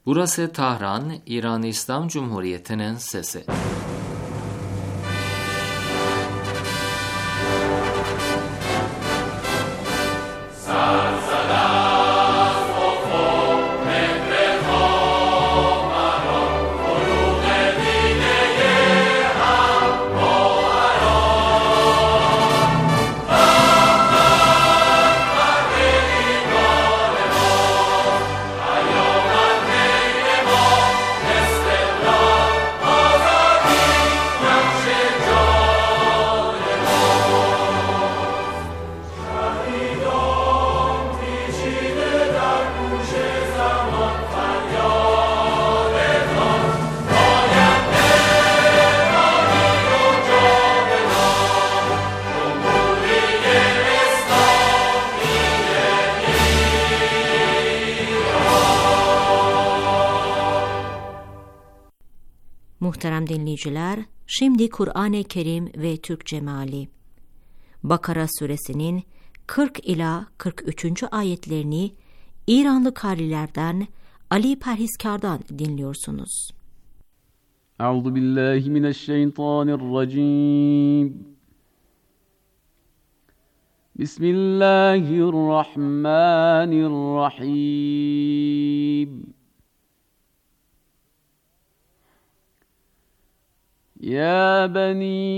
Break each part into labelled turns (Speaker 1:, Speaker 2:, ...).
Speaker 1: Burası Tahran, İran İslam Cumhuriyeti'nin sesi.
Speaker 2: Muhterem dinleyiciler, şimdi Kur'an-ı Kerim ve Türkçe meali. Bakara suresinin 40 ila 43. ayetlerini İranlı karilerden Ali Perhiskar'dan dinliyorsunuz.
Speaker 3: Euzubillahimineşşeytanirracim. Bismillahirrahmanirrahim. يا بني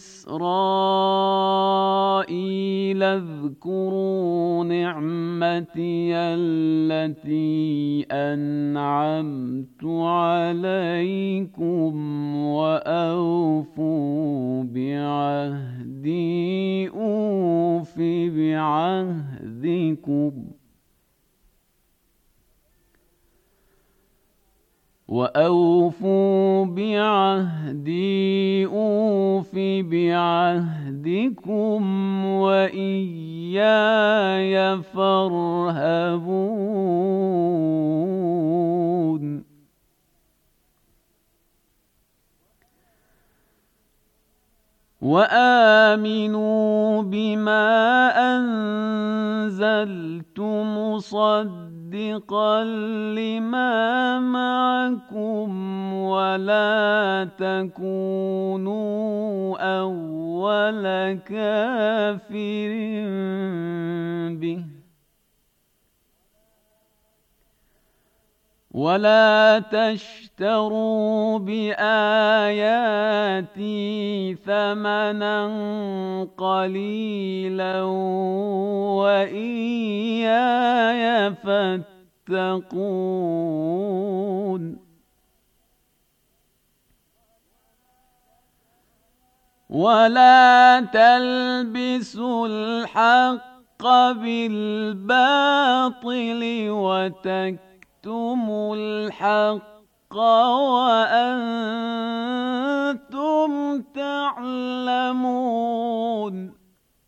Speaker 3: إسرائيل اذكروا نعمتي التي أنعمت عليكم وأوفوا بعهدي أوف بعهدكم وأوفوا بعهدي أوف بعهدكم وإياي فارهبون وآمنوا بما أنزلت مصدقا لما معكم ولا تكونوا أول كافر به ولا تشتروا بآياتي ثمنا قليلا وإياي فاتقون ولا تلبسوا الحق بالباطل وتكتموا الحق وأنتم تعلمون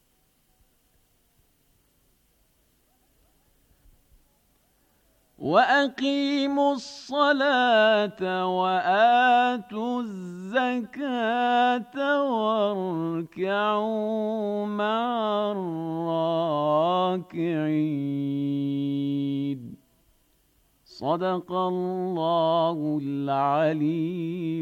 Speaker 3: وأقيموا الصلاة وآتوا الزكاة واركعوا مع الراكعين صدق الله العلي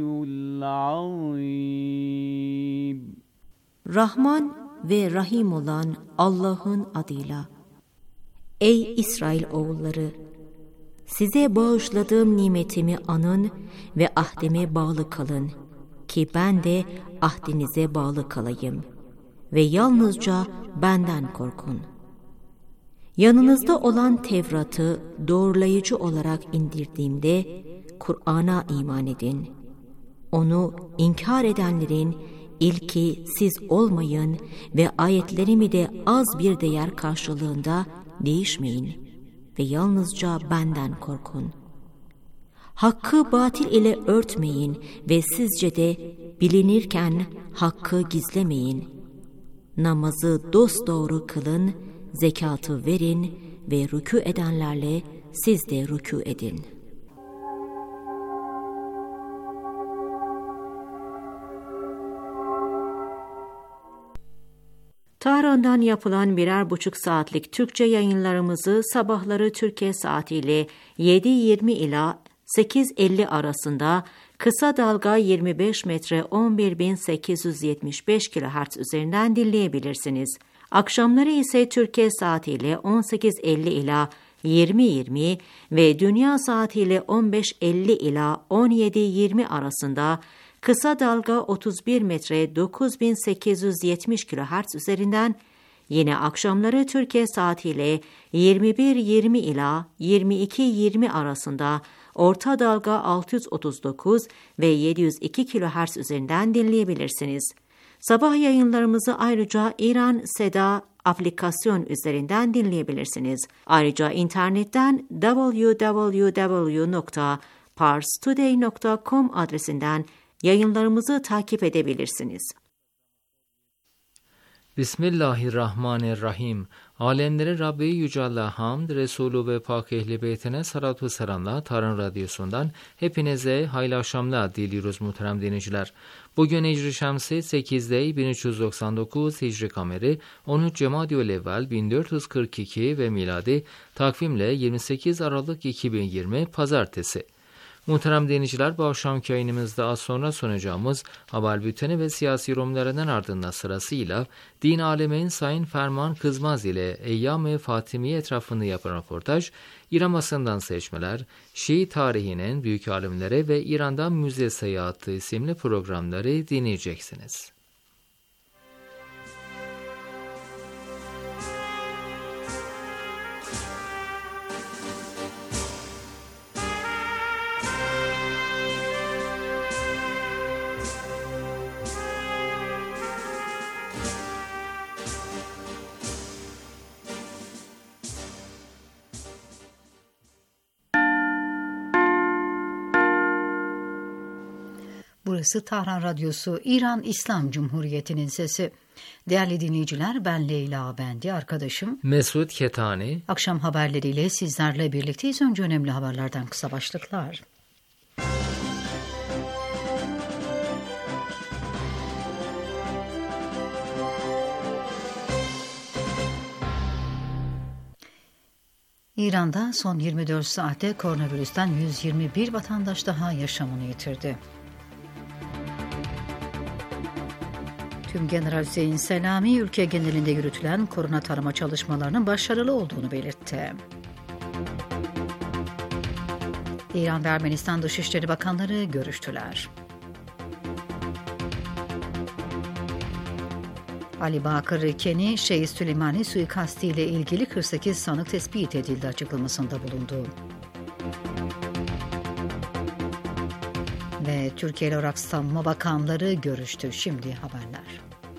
Speaker 3: العظيم.
Speaker 2: Rahman ve Rahim olan Allah'ın adıyla. Ey İsrail oğulları! Size bağışladığım nimetimi anın ve ahdime bağlı kalın ki ben de ahdinize bağlı kalayım ve yalnızca benden korkun. Yanınızda olan Tevrat'ı doğrulayıcı olarak indirdiğimde Kur'an'a iman edin. Onu inkar edenlerin ilki siz olmayın ve ayetlerimi de az bir değer karşılığında değişmeyin ve yalnızca benden korkun. Hakkı batil ile örtmeyin ve sizce de bilinirken hakkı gizlemeyin. Namazı dosdoğru kılın, zekatı verin ve rükû edenlerle siz de rükû edin. Tahran'dan yapılan 1,5 saatlik Türkçe yayınlarımızı sabahları Türkiye saatiyle 7:20 ila 8.50 arasında, kısa dalga 25 metre 11.875 kHz üzerinden dinleyebilirsiniz. Akşamları ise Türkiye saatiyle 18.50 ila 20.20 ve dünya saatiyle 15.50 ila 17.20 arasında kısa dalga 31 metre 9870 kHz üzerinden, yine akşamları Türkiye saatiyle 21.20 ila 22.20 arasında orta dalga 639 ve 702 kHz üzerinden dinleyebilirsiniz. Sabah yayınlarımızı ayrıca İran Seda aplikasyon üzerinden dinleyebilirsiniz. Ayrıca internetten www.parstoday.com adresinden yayınlarımızı takip edebilirsiniz.
Speaker 1: Bismillahirrahmanirrahim. Alemleri Rabbi Yüce Allah'a hamd, Resulü ve Pak Ehl-i Beytine salat ve selamlar. Tarın Radyosu'ndan hepinize hayırlı akşamlar diliyoruz muhterem dinleyiciler. Bugün Hicri Şemsi 8 Dey 1399, Hicri Kameri 13 Cemadiyül Evvel 1442 ve miladi takvimle 28 Aralık 2020 Pazartesi. Muhterem dinleyiciler, bu akşamki yayınımızda az sonra sunacağımız haber bülteni ve siyasi yorumlarının ardından sırasıyla din alemin Sayın Ferman Kızmaz ile Eyyam-ı Fatimiye etrafında yapan röportaj, İran basından seçmeler, Şii tarihinin büyük alimleri ve İran'dan müze seyahatı isimli programları dinleyeceksiniz.
Speaker 4: Burası Tahran Radyosu, İran İslam Cumhuriyeti'nin sesi. Değerli dinleyiciler, ben Leyla Bendi, arkadaşım
Speaker 1: Mesut Ketani.
Speaker 4: Akşam haberleriyle sizlerle birlikteyiz. Önce önemli haberlerden kısa başlıklar. İran'da son 24 saatte koronavirüsten 121 vatandaş daha yaşamını yitirdi. Tümgeneral Hüseyin Selami, ülke genelinde yürütülen korona tarama çalışmalarının başarılı olduğunu belirtti. İran ve Ermenistan Dışişleri Bakanları görüştüler. Ali Bakır Keni, Şeyh Süleymani suikastı ile ilgili 48 sanık tespit edildi açıklamasında bulundu. Ve Türkiye ile Irak Savunma Bakanları görüştü. Şimdi haberler.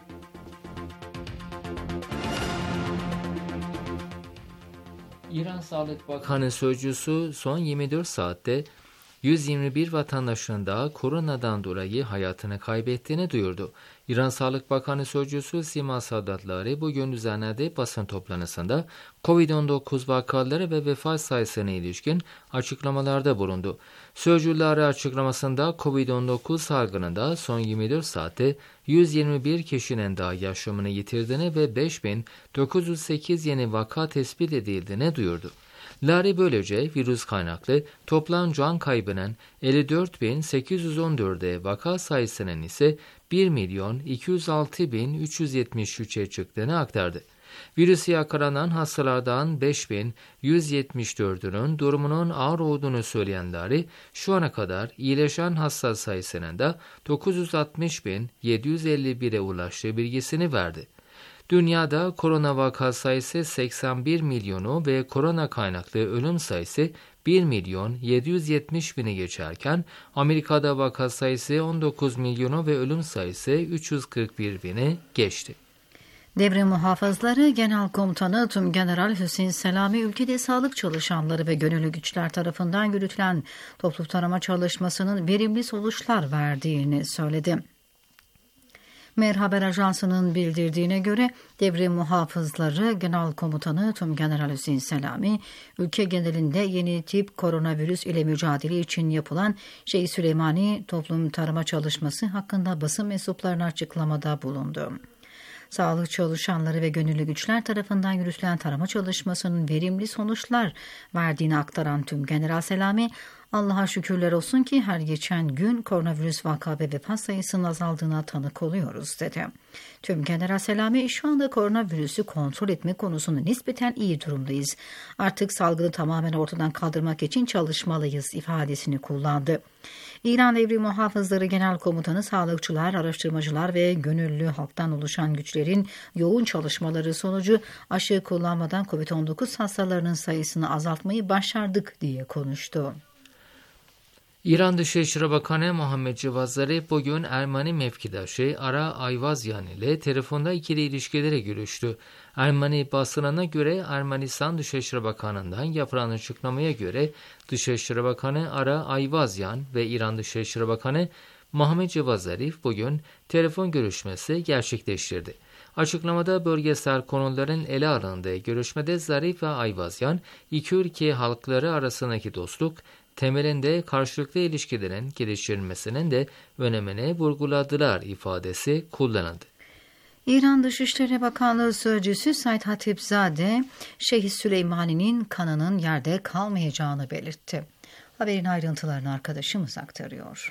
Speaker 1: İran Sağlık Bakanı Sözcüsü son 24 saatte 121 vatandaşın daha koronadan dolayı hayatını kaybettiğini duyurdu. İran Sağlık Bakanı Sözcüsü Sima Sadatları bugün düzenlediği basın toplantısında COVID-19 vakaları ve vefat sayısına ilişkin açıklamalarda bulundu. Sözcüleri açıklamasında COVID-19 salgınında son 24 saatte 121 kişinin daha yaşamını yitirdiğini ve 5908 yeni vaka tespit edildiğini duyurdu. Lari böylece virüs kaynaklı toplam can kaybının 54.814'e, vaka sayısının ise 1.206.373'e çıktığını aktardı. Virüse yakalanan hastalardan 5.174'ünün durumunun ağır olduğunu söyleyenleri şu ana kadar iyileşen hasta sayısının da 960.751'e ulaştığı bilgisini verdi. Dünyada korona vaka sayısı 81 milyonu ve korona kaynaklı ölüm sayısı 1.770.000'i geçerken Amerika'da vaka sayısı 19 milyonu ve ölüm sayısı 341.000'i geçti.
Speaker 4: Devre Muhafızları Genel Komutanı Tümgeneral Hüseyin Selami, ülkede sağlık çalışanları ve gönüllü güçler tarafından yürütülen toplu tarama çalışmasının verimli sonuçlar verdiğini söyledi. Mer Haber Ajansı'nın bildirdiğine göre Devre Muhafızları Genel Komutanı Tümgeneral Hüseyin Selami, ülke genelinde yeni tip koronavirüs ile mücadele için yapılan Şeyh Süleymani toplum tarama çalışması hakkında basın mensuplarına açıklamada bulundu. Sağlık çalışanları ve gönüllü güçler tarafından yürütülen tarama çalışmasının verimli sonuçlar verdiğini aktaran Tümgeneral Selami, Allah'a şükürler olsun ki her geçen gün koronavirüs vaka ve vefat sayısının azaldığına tanık oluyoruz, dedi. Tüm General Selami şu anda koronavirüsü kontrol etme konusunda nispeten iyi durumdayız. Artık salgını tamamen ortadan kaldırmak için çalışmalıyız ifadesini kullandı. İran Devrim Muhafızları Genel Komutanı sağlıkçılar, araştırmacılar ve gönüllü halktan oluşan güçlerin yoğun çalışmaları sonucu aşı kullanmadan COVID-19 hastalarının sayısını azaltmayı başardık diye konuştu.
Speaker 1: İran Dışişleri Bakanı Muhammed Cavad Zarif bugün Ermeni mevkidaşı Ara Ayvazyan ile telefonda ikili ilişkilere görüştü. Ermeni basınına göre Ermenistan Dışişleri Bakanı'ndan yapılan açıklamaya göre Dışişleri Bakanı Ara Ayvazyan ve İran Dışişleri Bakanı Muhammed Cavad Zarif bugün telefon görüşmesi gerçekleştirdi. Açıklamada bölgesel konuların ele alındığı görüşmede Zarif ve Ayvazyan iki ülke halkları arasındaki dostluk temelinde karşılıklı ilişkilerin geliştirilmesinin de önemini vurguladılar ifadesi kullanıldı.
Speaker 4: İran Dışişleri Bakanlığı Sözcüsü Said Hatipzade, Şehit Süleymani'nin kanının yerde kalmayacağını belirtti. Haberin ayrıntılarını arkadaşımız aktarıyor.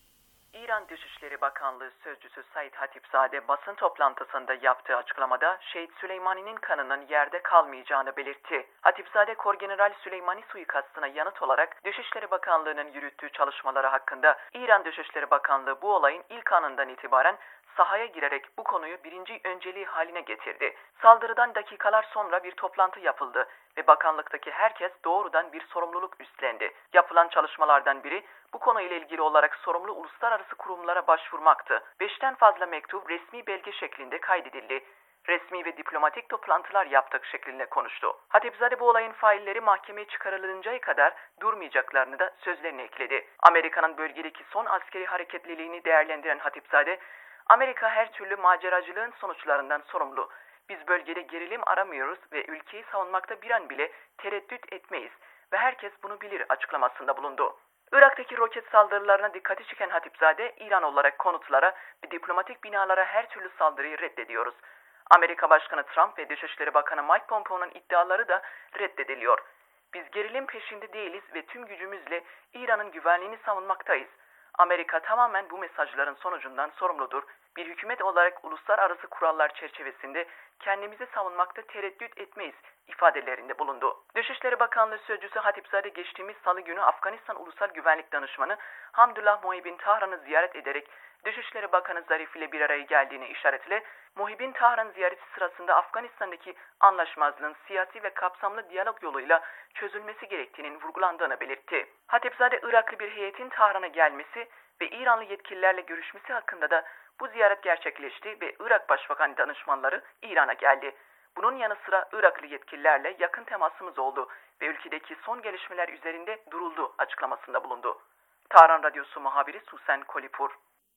Speaker 5: İran Dışişleri Bakanlığı Sözcüsü Said Hatipzade basın toplantısında yaptığı açıklamada Şehit Süleymani'nin kanının yerde kalmayacağını belirtti. Hatipzade, Korgeneral Süleymani suikastına yanıt olarak Dışişleri Bakanlığı'nın yürüttüğü çalışmaları hakkında İran Dışişleri Bakanlığı bu olayın ilk anından itibaren sahaya girerek bu konuyu birinci önceliği haline getirdi. Saldırıdan dakikalar sonra bir toplantı yapıldı ve bakanlıktaki herkes doğrudan bir sorumluluk üstlendi. Yapılan çalışmalardan biri bu konuyla ilgili olarak sorumlu uluslararası kurumlara başvurmaktı. 5'ten fazla mektup resmi belge şeklinde kaydedildi. Resmi ve diplomatik toplantılar yaptık şeklinde konuştu. Hatipzade bu olayın failleri mahkemeye çıkarılıncaya kadar durmayacaklarını da sözlerine ekledi. Amerika'nın bölgedeki son askeri hareketliliğini değerlendiren Hatipzade, Amerika her türlü maceracılığın sonuçlarından sorumlu. Biz bölgede gerilim aramıyoruz ve ülkeyi savunmakta bir an bile tereddüt etmeyiz ve herkes bunu bilir açıklamasında bulundu. Irak'taki roket saldırılarına dikkati çeken Hatipzade, İran olarak konutlara ve diplomatik binalara her türlü saldırıyı reddediyoruz. Amerika Başkanı Trump ve Dışişleri Bakanı Mike Pompeo'nun iddiaları da reddediliyor. Biz gerilim peşinde değiliz ve tüm gücümüzle İran'ın güvenliğini savunmaktayız. Amerika tamamen bu mesajların sonucundan sorumludur. Bir hükümet olarak uluslararası kurallar çerçevesinde kendimizi savunmakta tereddüt etmeyiz ifadelerinde bulundu. Dışişleri Bakanlığı Sözcüsü Hatipzade geçtiğimiz Salı günü Afganistan Ulusal Güvenlik Danışmanı Hamdullah Muhibin Tahran'ı ziyaret ederek Dışişleri Bakanı Zarif ile bir araya geldiğini işaretle Muhibin Tahran ziyareti sırasında Afganistan'daki anlaşmazlığın siyasi ve kapsamlı diyalog yoluyla çözülmesi gerektiğinin vurgulandığını belirtti. Hatipzade, Iraklı bir heyetin Tahran'a gelmesi ve İranlı yetkililerle görüşmesi hakkında da bu ziyaret gerçekleşti ve Irak Başbakanı danışmanları İran'a geldi. Bunun yanı sıra Iraklı yetkililerle yakın temasımız oldu ve ülkedeki son gelişmeler üzerinde duruldu açıklamasında bulundu. Tahran Radyosu muhabiri Susen Kolipur.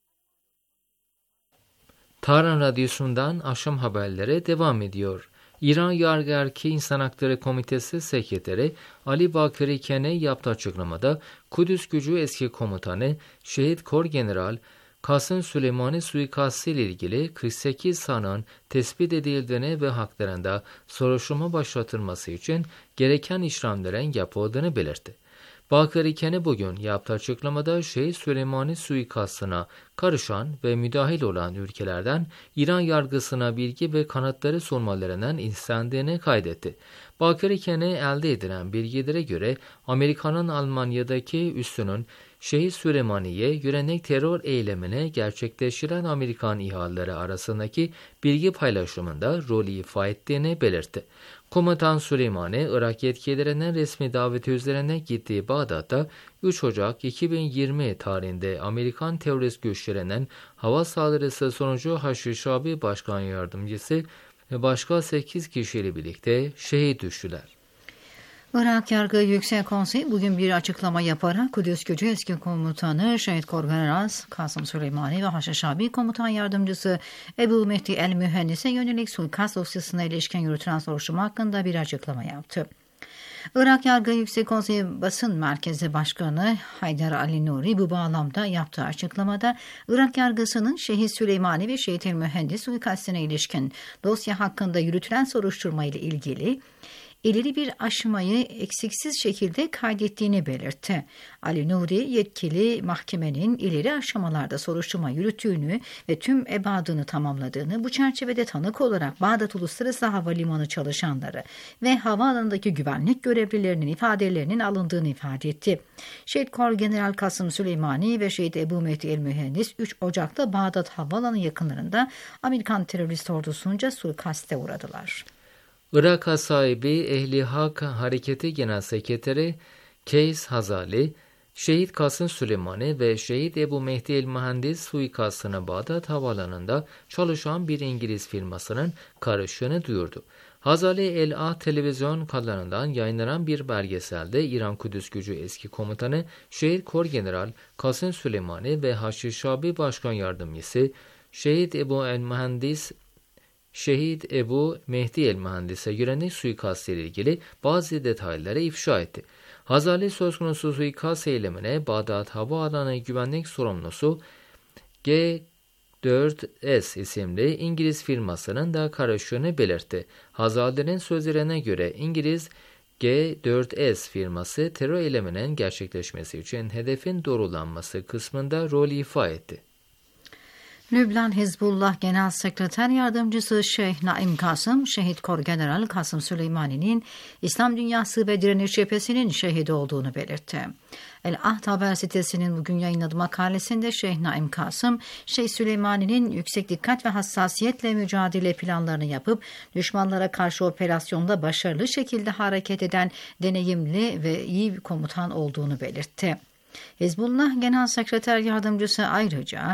Speaker 1: Tahran Radyosu'ndan akşam haberlere devam ediyor. İran Yargı Erkeği İnsan Hakları Komitesi Sekreteri Ali Bakiri Kene yaptığı açıklamada Kudüs Gücü eski komutanı Şehit Korgeneral Kasım Süleymani suikastı ile ilgili 48 sanığın tespit edildiğini ve haklarında soruşturma başlatılması için gereken işlemlerin yapıldığını belirtti. Bakiri Kene bugün yaptığı açıklamada Şehit Süleymani suikastına karışan ve müdahil olan ülkelerden İran yargısına bilgi ve kanıtları sunmalarının istendiğini kaydetti. Bakiri Kene elde edilen bilgilere göre Amerika'nın Almanya'daki üssünün Şehit Süleymani'ye yönelik terör eylemini gerçekleştiren Amerikan İHA'ları arasındaki bilgi paylaşımında rol ifa ettiğini belirtti. Komutan Süleymani, Irak yetkililerinin resmi daveti üzerine gittiği Bağdat'ta 3 Ocak 2020 tarihinde Amerikan terörist güçlerinin hava saldırısı sonucu Haçlı Şabi Başkan Yardımcısı ve başka 8 kişiyle birlikte şehit düştüler.
Speaker 4: Irak Yargı Yüksek Konseyi bugün bir açıklama yaparak Kudüs Gücü eski komutanı Şehit Korgeneral Kasım Süleymani ve Haçlı Şabi Komutan Yardımcısı Ebu Mehdi El Mühendis'e yönelik suikast dosyasına ilişkin yürütülen soruşturma hakkında bir açıklama yaptı. Irak Yargı Yüksek Konseyi Basın Merkezi Başkanı Haydar Ali Nuri bu bağlamda yaptığı açıklamada Irak Yargısı'nın Şehit Süleymani ve Şehit El Mühendis suikastine ilişkin dosya hakkında yürütülen soruşturma ile ilgili ileri bir aşamayı eksiksiz şekilde kaydettiğini belirtti. Ali Nuri yetkili mahkemenin ileri aşamalarda soruşturma yürüttüğünü ve tüm ebadını tamamladığını, bu çerçevede tanık olarak Bağdat Uluslararası Havalimanı çalışanları ve havaalanındaki güvenlik görevlilerinin ifadelerinin alındığını ifade etti. Şehit Korgeneral Kasım Süleymani ve Şehit Ebu Mehdi el-Mühendis 3 Ocak'ta Bağdat Havaalanı yakınlarında Amerikan terörist ordusunca suikaste uğradılar.
Speaker 1: Irak sahibi Ehli Hak Hareketi Genel Sekreteri Keys Hazali, Şehit Kasım Süleymani ve Şehit Ebu Mehdi el-Mühendis suikastına Bağdat Havaalanı'nda çalışan bir İngiliz firmasının karıştığını duyurdu. Hazali El-Ah televizyon kanalından yayınlanan bir belgeselde İran Kudüs Gücü eski komutanı Şehit Korgeneral Kasım Süleymani ve Haçlı Şabi Başkan Yardımcısı Şehit Ebu Mehdi el-Mühendis'e yönelik suikast ile ilgili bazı detayları ifşa etti. Hazali söz konusu suikast eylemine Bağdat Havaalanı güvenlik sorumlusu G4S isimli İngiliz firmasının da karıştığını belirtti. Hazali'nin sözlerine göre İngiliz G4S firması terör eyleminin gerçekleşmesi için hedefin doğrulanması kısmında rol ifa etti.
Speaker 4: Lübnan Hizbullah Genel Sekreter Yardımcısı Şeyh Naim Kasım, Şehit Korgeneral Kasım Süleymani'nin İslam Dünyası ve Direniş Cephesi'nin şehidi olduğunu belirtti. El-Ahd haber sitesinin bugün yayınladığı makalesinde Şeyh Naim Kasım, Şeyh Süleymani'nin yüksek dikkat ve hassasiyetle mücadele planlarını yapıp düşmanlara karşı operasyonda başarılı şekilde hareket eden deneyimli ve iyi bir komutan olduğunu belirtti. Hizbullah Genel Sekreter Yardımcısı ayrıca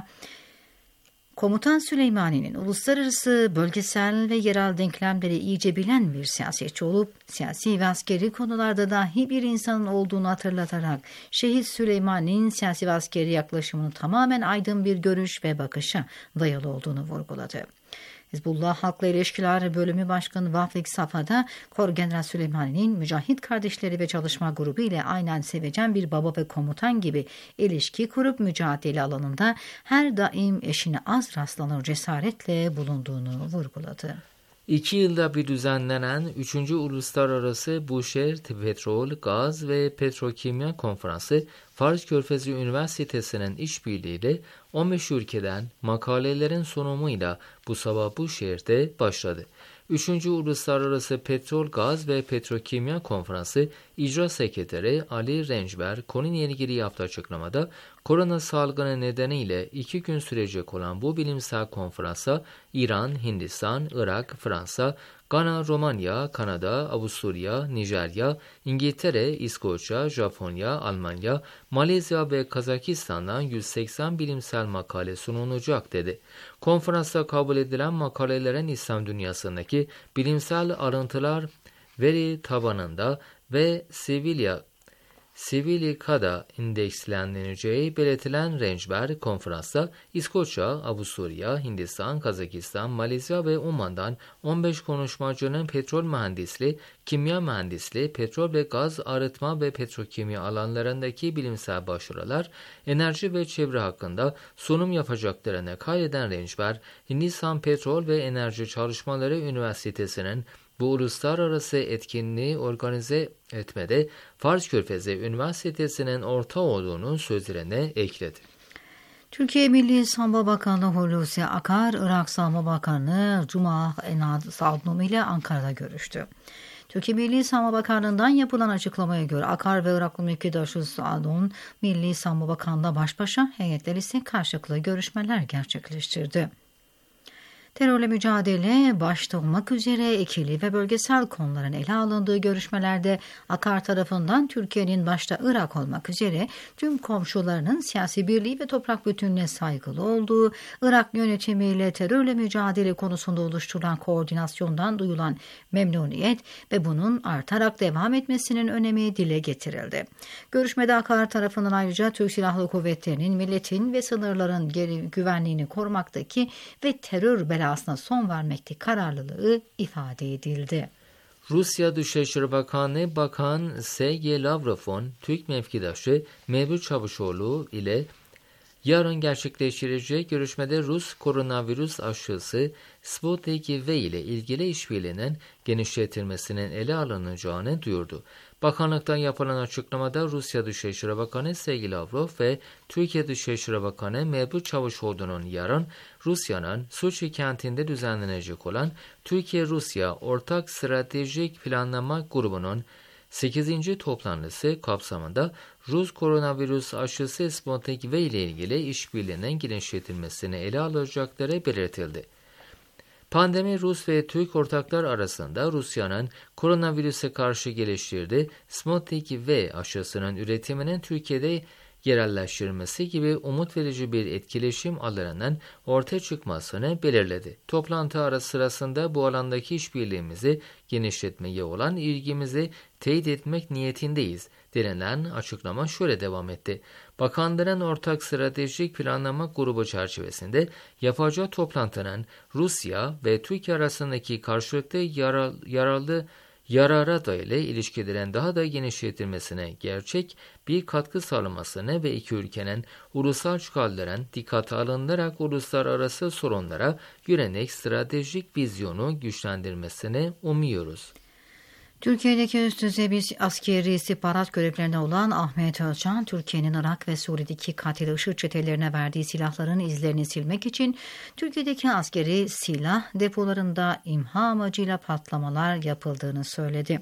Speaker 4: Komutan Süleymani'nin uluslararası, bölgesel ve yerel denklemleri iyice bilen bir siyasetçi olup siyasi ve askeri konularda dahi bir insanın olduğunu hatırlatarak Şehit Süleymani'nin siyasi ve askeri yaklaşımının tamamen aydın bir görüş ve bakışa dayalı olduğunu vurguladı. Hizbullah Halkla İlişkiler Bölümü Başkanı Vafik Safa'da Korgeneral Süleymani'nin mücahit kardeşleri ve çalışma grubu ile aynen sevecen bir baba ve komutan gibi ilişki kurup mücadele alanında her daim eşine az rastlanır cesaretle bulunduğunu vurguladı.
Speaker 1: 2 yılda bir düzenlenen 3. Uluslararası Buşehir Petrol, Gaz ve Petrokimya Konferansı, Fars Körfezi Üniversitesi'nin işbirliğiyle 15 ülkeden makalelerin sunumuyla bu sabah Buşehir'de başladı. 3. Uluslararası Petrol, Gaz ve Petrokimya Konferansı İcra Sekreteri Ali Rençber konuyla ilgili yaptığı açıklamada korona salgını nedeniyle 2 gün sürecek olan bu bilimsel konferansa İran, Hindistan, Irak, Fransa, Gana, Romanya, Kanada, Avusturya, Nijerya, İngiltere, İskoçya, Japonya, Almanya, Malezya ve Kazakistan'dan 180 bilimsel makale sunulacak dedi. Konferansta kabul edilen makalelerin İslam dünyasındaki bilimsel arıntılar veri tabanında ve Civilica'da indeksleneceği belirtilen Rençber konferansta İskoçya, Avusturya, Hindistan, Kazakistan, Malezya ve Oman'dan 15 konuşmacının petrol mühendisliği, kimya mühendisliği, petrol ve gaz arıtma ve petrokimya alanlarındaki bilimsel başarılar, enerji ve çevre hakkında sunum yapacaklarını kaydeden Rençber, Hindistan Petrol ve Enerji Çalışmaları Üniversitesi'nin bu uluslararası etkinliği organize etmede Fars Körfezi Üniversitesi'nin ortağı olduğunu sözlerine ekledi.
Speaker 4: Türkiye Milli Savunma Bakanı Hulusi Akar, Irak Savunma Bakanı Cuma Enad Sadnum ile Ankara'da görüştü. Türkiye Milli Savunma Bakanlığı'ndan yapılan açıklamaya göre Akar ve Iraklı mülkidaşı Sadun, Milli Savunma Bakanlığı'na baş başa, heyetler ise karşılıklı görüşmeler gerçekleştirdi. Terörle mücadele başta olmak üzere ikili ve bölgesel konuların ele alındığı görüşmelerde Akar tarafından Türkiye'nin başta Irak olmak üzere tüm komşularının siyasi birliği ve toprak bütünlüğüne saygılı olduğu, Irak yönetimiyle terörle mücadele konusunda oluşturulan koordinasyondan duyulan memnuniyet ve bunun artarak devam etmesinin önemi dile getirildi. Görüşmede Akar tarafından ayrıca Türk Silahlı Kuvvetleri'nin milletin ve sınırların güvenliğini korumaktaki ve terör belasına son vermekte kararlılığı ifade edildi.
Speaker 1: Rusya Dışişleri Bakanı Bakan Sergey Lavrov'un Türk mevkidaşı Mevlüt Çavuşoğlu ile Yarın gerçekleştirecek görüşmede Rus koronavirüs aşısı Sputnik V ile ilgili işbirliğinin genişletilmesinin ele alınacağını duyurdu. Bakanlıktan yapılan açıklamada Rusya Dışişleri Bakanı Sergey Lavrov ve Türkiye Dışişleri Bakanı Mevlüt Çavuşoğlu'nun yarın Rusya'nın Soçi kentinde düzenlenecek olan Türkiye-Rusya Ortak Stratejik Planlama Grubu'nun 8. toplantısı kapsamında Rus koronavirüs aşısı Sputnik V ile ilgili işbirliğinin genişletilmesini ele alacakları belirtildi. Pandemi Rus ve Türk ortaklar arasında Rusya'nın koronavirüse karşı geliştirdiği Sputnik V aşısının üretiminin Türkiye'de yerelleştirilmesi gibi umut verici bir etkileşim alanının ortaya çıkmasını belirledi. Toplantı sırasında bu alandaki işbirliğimizi genişletmeye olan ilgimizi teyit etmek niyetindeyiz denilen açıklama şöyle devam etti. Bakanların Ortak Stratejik Planlama Grubu çerçevesinde yapacağı toplantının Rusya ve Türkiye arasındaki karşılıklı yarara dayalı ilişkilerin daha da genişletilmesine gerçek bir katkı sağlamasını ve iki ülkenin ulusal çıkarların dikkate alınarak uluslararası sorunlara yönelik stratejik vizyonu güçlendirmesini umuyoruz.
Speaker 4: Türkiye'deki üst düzey bir askeri istihbarat görevlerinde olan Ahmet Özcan, Türkiye'nin Irak ve Suriye'deki katil IŞİD çetelerine verdiği silahların izlerini silmek için Türkiye'deki askeri silah depolarında imha amacıyla patlamalar yapıldığını söyledi.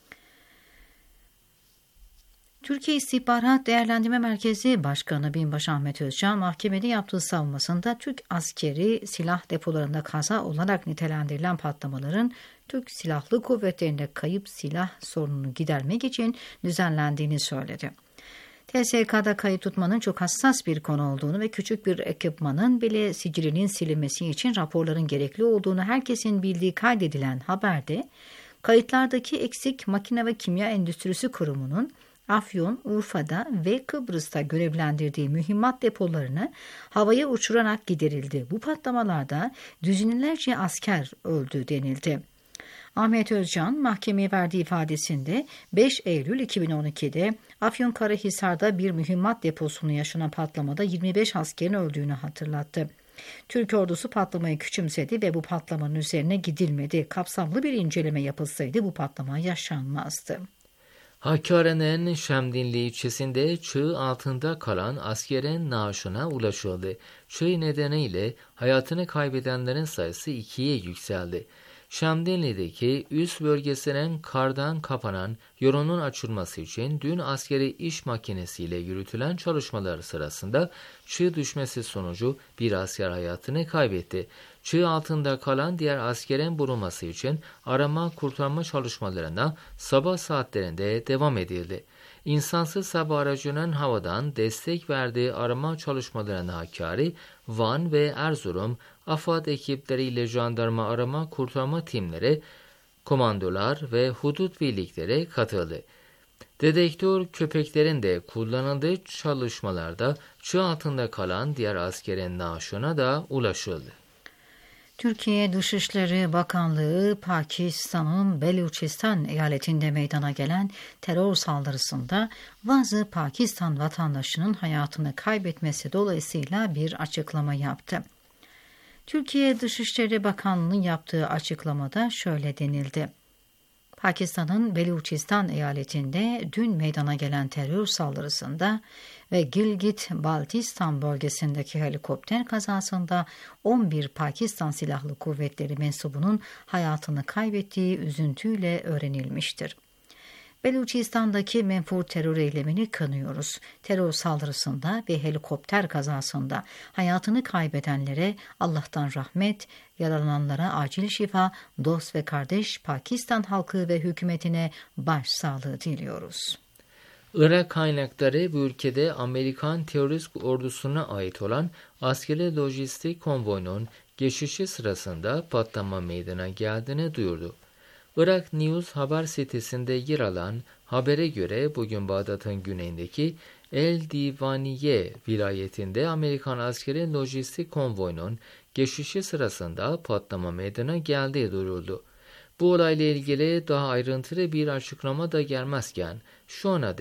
Speaker 4: Türkiye İstihbarat Değerlendirme Merkezi Başkanı Binbaşı Ahmet Özcan, mahkemede yaptığı savunmasında Türk askeri silah depolarında kaza olarak nitelendirilen patlamaların Türk Silahlı Kuvvetleri'nde kayıp silah sorununu gidermek için düzenlendiğini söyledi. TSK'da kayıt tutmanın çok hassas bir konu olduğunu ve küçük bir ekipmanın bile sicilinin silinmesi için raporların gerekli olduğunu herkesin bildiği kaydedilen haberde, kayıtlardaki eksik Makine ve Kimya Endüstrisi Kurumu'nun Afyon, Urfa'da ve Kıbrıs'ta görevlendirdiği mühimmat depolarını havaya uçurarak giderildi. Bu patlamalarda düzinelerce asker öldü denildi. Ahmet Özcan mahkemeye verdiği ifadesinde 5 Eylül 2012'de Afyonkarahisar'da bir mühimmat deposunu yaşanan patlamada 25 askerin öldüğünü hatırlattı. Türk ordusu patlamayı küçümsedi ve bu patlamanın üzerine gidilmedi. Kapsamlı bir inceleme yapılsaydı bu patlama yaşanmazdı.
Speaker 1: Hakkari'nin Şemdinli ilçesinde çığ altında kalan askerin naaşına ulaşıldı. Çığ nedeniyle hayatını kaybedenlerin sayısı 2'ye yükseldi. Şemdinli'deki üst bölgesinin kardan kapanan yolunun açılması için dün askeri iş makinesiyle yürütülen çalışmalar sırasında çığ düşmesi sonucu bir asker hayatını kaybetti. Çığ altında kalan diğer askerin bulunması için arama kurtarma çalışmalarına sabah saatlerinde devam edildi. İnsansız hava aracının havadan destek verdiği arama çalışmalarına Hakkari, Van ve Erzurum, AFAD ekipleriyle jandarma arama kurtarma timleri, komandolar ve hudut birlikleri katıldı. Dedektör köpeklerin de kullanıldığı çalışmalarda çığ altında kalan diğer askerin naaşına da ulaşıldı.
Speaker 4: Türkiye Dışişleri Bakanlığı, Pakistan'ın Beluçistan eyaletinde meydana gelen terör saldırısında bazı Pakistan vatandaşının hayatını kaybetmesi dolayısıyla bir açıklama yaptı. Türkiye Dışişleri Bakanlığı'nın yaptığı açıklamada şöyle denildi. Pakistan'ın Beluçistan eyaletinde dün meydana gelen terör saldırısında ve Gilgit-Baltistan bölgesindeki helikopter kazasında 11 Pakistan Silahlı Kuvvetleri mensubunun hayatını kaybettiği üzüntüyle öğrenilmiştir. Beluçistan'daki menfur terör eylemini kınıyoruz. Terör saldırısında ve helikopter kazasında hayatını kaybedenlere Allah'tan rahmet, yaralananlara acil şifa, dost ve kardeş Pakistan halkı ve hükümetine başsağlığı diliyoruz.
Speaker 1: Irak kaynakları bu ülkede Amerikan terörist ordusuna ait olan askeri lojistik konvoyunun geçişi sırasında patlama meydana geldiğini duyurdu. Irak News haber sitesinde yer alan habere göre bugün Bağdat'ın güneyindeki El Divaniye vilayetinde Amerikan askeri lojistik konvoyunun geçişi sırasında patlama meydana geldiği duyuruldu. Bu olayla ilgili daha ayrıntılı bir açıklama da gelmezken şu ana dek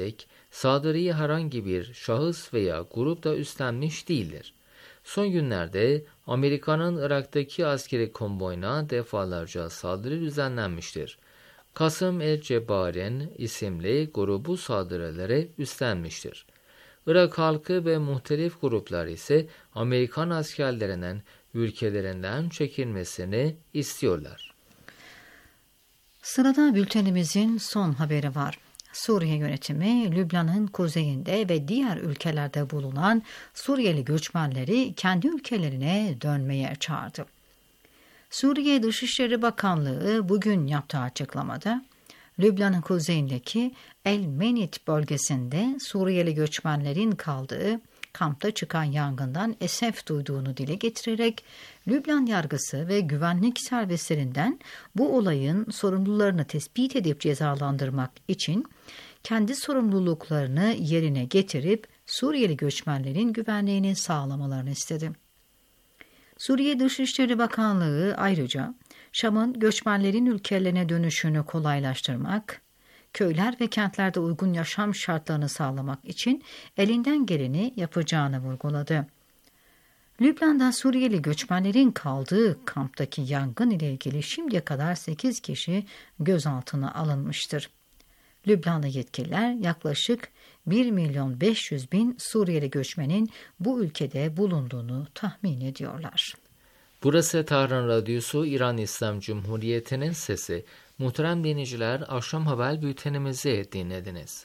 Speaker 1: saldırıyı herhangi bir şahıs veya grup da üstlenmiş değildir. Son günlerde Amerika'nın Irak'taki askeri konvoyuna defalarca saldırı düzenlenmiştir. Kasım el-Cebbarin isimli grubu saldırıları üstlenmiştir. Irak halkı ve muhtelif gruplar ise Amerikan askerlerinin ülkelerinden çekilmesini istiyorlar.
Speaker 4: Sırada bültenimizin son haberi var. Suriye yönetimi, Lübnan'ın kuzeyinde ve diğer ülkelerde bulunan Suriyeli göçmenleri kendi ülkelerine dönmeye çağırdı. Suriye Dışişleri Bakanlığı bugün yaptığı açıklamada, Lübnan'ın kuzeyindeki El Menit bölgesinde Suriyeli göçmenlerin kaldığı kampta çıkan yangından esef duyduğunu dile getirerek Lübnan yargısı ve güvenlik servislerinden bu olayın sorumlularını tespit edip cezalandırmak için kendi sorumluluklarını yerine getirip Suriyeli göçmenlerin güvenliğini sağlamalarını istedi. Suriye Dışişleri Bakanlığı ayrıca Şam'ın göçmenlerin ülkelerine dönüşünü kolaylaştırmak, köyler ve kentlerde uygun yaşam şartlarını sağlamak için elinden geleni yapacağını vurguladı. Lübnan'da Suriyeli göçmenlerin kaldığı kamptaki yangın ile ilgili şimdiye kadar 8 kişi gözaltına alınmıştır. Lübnanlı yetkililer yaklaşık 1.500.000 Suriyeli göçmenin bu ülkede bulunduğunu tahmin ediyorlar.
Speaker 1: Burası Tahran Radyosu, İran İslam Cumhuriyeti'nin sesi. Muhterem dinleyiciler, akşam haber bültenimizi dinlediniz.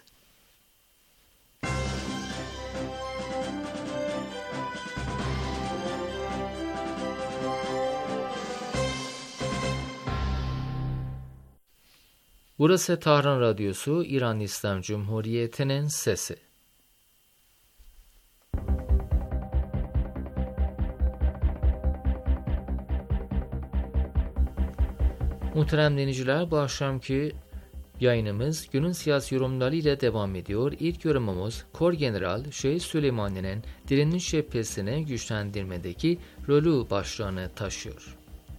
Speaker 1: Burası Tahran Radyosu, İran İslam Cumhuriyeti'nin sesi. Muhterem dinleyiciler, bu akşamki yayınımız günün siyasi yorumları ile devam ediyor. İlk yorumumuz Korgeneral Şehit Süleymani'nin direniş cephesini güçlendirmedeki rolü başlığını taşıyor.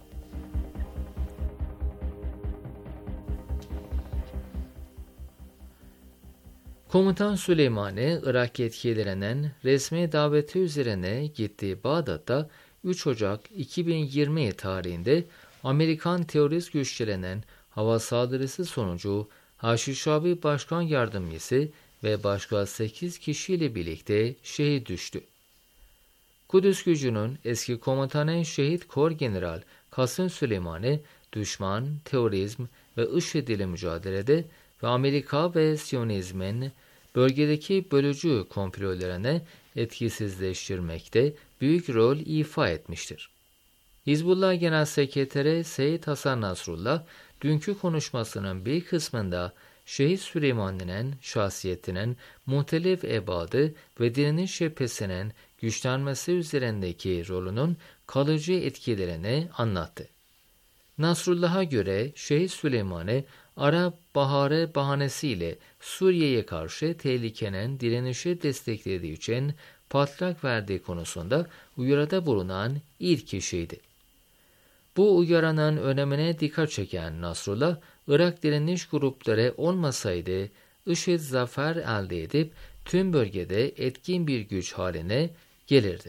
Speaker 1: Komutan Süleymani, Irak yetkililerinin resmi daveti üzerine gittiği Bağdat'ta 3 Ocak 2020 tarihinde Amerikan terörist güçlerinin hava saldırısı sonucu Haşişabi Başkan Yardımcısı ve başka 8 kişiyle birlikte şehit düştü. Kudüs gücünün eski komutanı Şehit Korgeneral Kasım Süleymani, düşman, terörizm ve IŞİD ile mücadelede ve Amerika ve Siyonizmin bölgedeki bölücü komplolarını etkisizleştirmekte büyük rol ifa etmiştir. Hizbullah Genel Sekreteri Seyyid Hasan Nasrullah, dünkü konuşmasının bir kısmında Şehit Süleymani'nin şahsiyetinin muhtelif ebadı ve direniş cephesinin güçlenmesi üzerindeki rolünün kalıcı etkilerini anlattı. Nasrullah'a göre Şehit Süleymani, Arap Baharı bahanesiyle Suriye'ye karşı tehlikenin direnişi desteklediği için patlak verdiği konusunda uyarıda bulunan ilk kişiydi. Bu uyaranın önemine dikkat çeken Nasrullah, Irak direniş grupları olmasaydı IŞİD zafer elde edip tüm bölgede etkin bir güç haline gelirdi.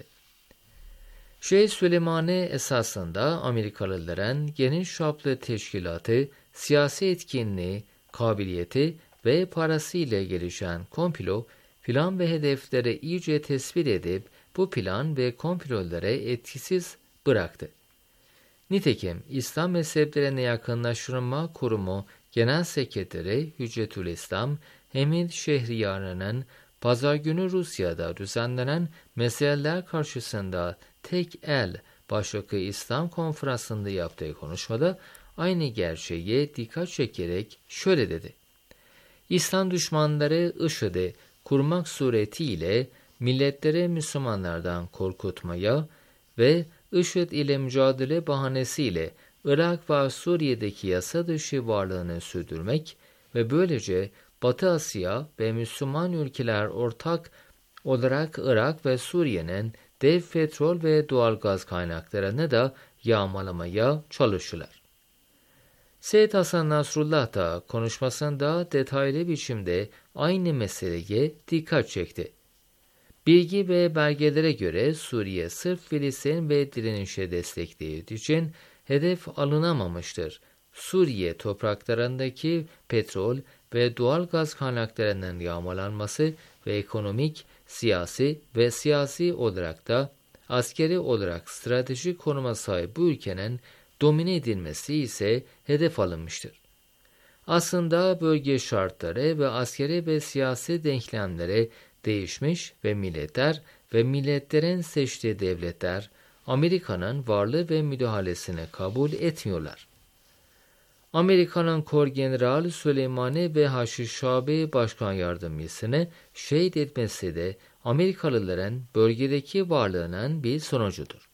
Speaker 1: Şehit Süleymani esasında Amerikalıların geniş çaplı teşkilatı, siyasi etkinliği, kabiliyeti ve parasıyla gelişen komplo, plan ve hedefleri iyice tespit edip bu plan ve komploları etkisiz bıraktı. Nitekim İslam mezheplerine yakınlaştırma kurumu Genel Sekreteri Hüccetülislam Hamid Şehriyarı'nın Pazar günü Rusya'da düzenlenen meseleler karşısında tek el başlıklı İslam konferansında yaptığı konuşmada aynı gerçeğe dikkat çekerek şöyle dedi: İslam düşmanları IŞİD'i kurmak suretiyle milletleri Müslümanlardan korkutmaya ve IŞİD ile mücadele bahanesiyle Irak ve Suriye'deki yasa dışı varlığını sürdürmek ve böylece Batı Asya ve Müslüman ülkeler ortak olarak Irak ve Suriye'nin dev petrol ve doğalgaz kaynaklarını da yağmalamaya çalışırlar. Seyyid Hasan Nasrullah da konuşmasında detaylı biçimde aynı meseleye dikkat çekti. Bilgi ve belgelere göre Suriye sırf Filistin ve direnişe destekleyici için hedef alınamamıştır. Suriye topraklarındaki petrol ve doğal gaz kaynaklarının yağmalanması ve ekonomik, siyasi olarak da askeri olarak stratejik konuma sahip bu ülkenin domine edilmesi ise hedef alınmıştır. Aslında bölge şartları ve askeri ve siyasi denklemleri değişmiş ve milletler ve milletlerin seçtiği devletler Amerika'nın varlığı ve müdahalesini kabul etmiyorlar. Amerika'nın Korgeneral Süleymani ve Haşişabi Başkan Yardımcısını şehit etmesi de Amerikalıların bölgedeki varlığının bir sonucudur.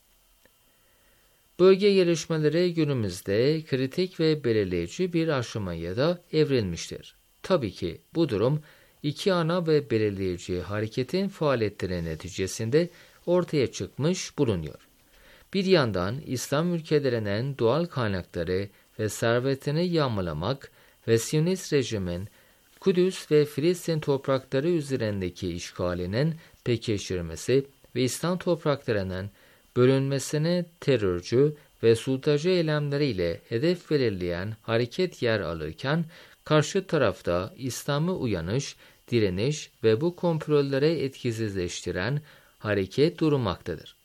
Speaker 1: Bölge gelişmeleri günümüzde kritik ve belirleyici bir aşamaya da evrilmiştir. Tabii ki bu durum iki ana ve belirleyici hareketin faaliyetleri neticesinde ortaya çıkmış bulunuyor. Bir yandan İslam ülkelerinin doğal kaynakları ve servetini yağmalamak ve Siyonist rejimin Kudüs ve Filistin toprakları üzerindeki işgalinin pekiştirmesi ve İslam topraklarının bölünmesini terörcü ve sultacı eylemleriyle hedef belirleyen hareket yer alırken, karşı tarafta İslam'ı uyanış, direniş ve bu komploları etkisizleştiren hareket durmaktadır.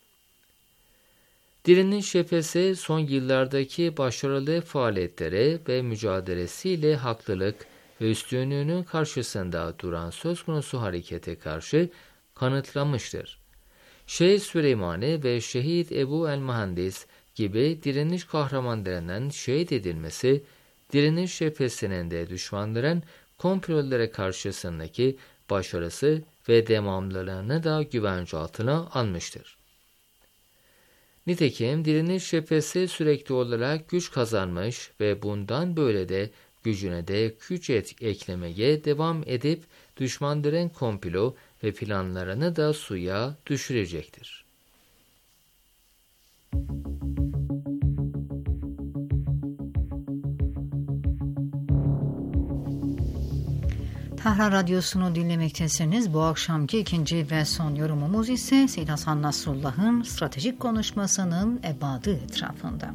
Speaker 1: Direniş cephesi son yıllardaki başarılı faaliyetleri ve mücadelesiyle haklılık ve üstünlüğünün karşısında duran söz konusu harekete karşı kanıtlamıştır. Şehit Süleymani ve Şehit Ebu el-Mühendis gibi direniş kahramanlarının şehit edilmesi, direniş cephesinin de düşmanların komplolara karşısındaki başarısı ve devamlılığını da güvence altına almıştır. Nitekim direniş cephesi sürekli olarak güç kazanmış ve bundan böyle de gücüne de güç eklemeye devam edip düşmanların komplo ve planlarını da suya düşürecektir.
Speaker 4: Tahran Radyosu'nu dinlemektesiniz. Bu akşamki ikinci ve son yorumumuz ise Seyyid Hasan Nasrullah'ın stratejik konuşmasının ebadı etrafında.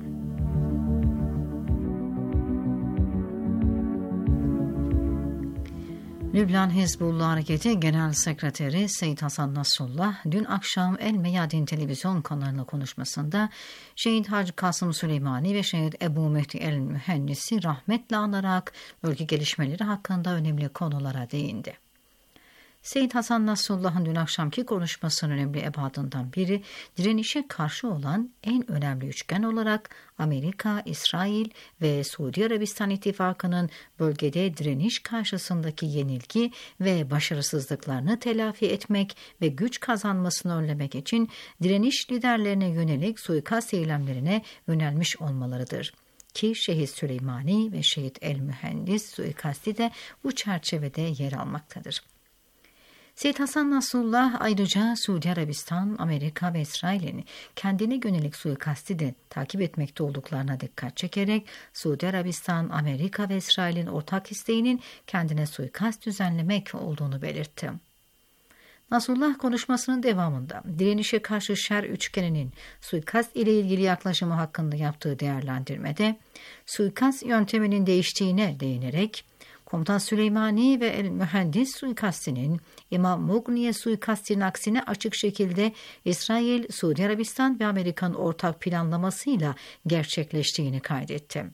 Speaker 4: Lübnan Hizbullah Hareketi Genel Sekreteri Seyyid Hasan Nasrullah dün akşam El Meyadin televizyon kanalına konuşmasında Şehit Hacı Kasım Süleymani ve Şehit Ebu Mehdi el-Mühendis'i rahmetle anarak bölge gelişmeleri hakkında önemli konulara değindi. Seyyid Hasan Nasrullah'ın dün akşamki konuşmasının önemli ebadından biri direnişe karşı olan en önemli üçgen olarak Amerika, İsrail ve Suudi Arabistan ittifakının bölgede direniş karşısındaki yenilgi ve başarısızlıklarını telafi etmek ve güç kazanmasını önlemek için direniş liderlerine yönelik suikast eylemlerine yönelmiş olmalarıdır. Ki Şehit Süleymani ve Şehit el-Mühendis suikasti de bu çerçevede yer almaktadır. Seyyid Hasan Nasrullah ayrıca Suudi Arabistan, Amerika ve İsrail'in kendine yönelik suikasti de takip etmekte olduklarına dikkat çekerek Suudi Arabistan, Amerika ve İsrail'in ortak isteğinin kendine suikast düzenlemek olduğunu belirtti. Nasrullah konuşmasının devamında direnişe karşı şer üçgeninin suikast ile ilgili yaklaşımı hakkında yaptığı değerlendirmede suikast yönteminin değiştiğine değinerek Komutan Süleymani ve el-Mühendis suikastinin İmam Mughniye suikastinin aksine açık şekilde İsrail, Suudi Arabistan ve Amerika'nın ortak planlamasıyla gerçekleştiğini kaydetti.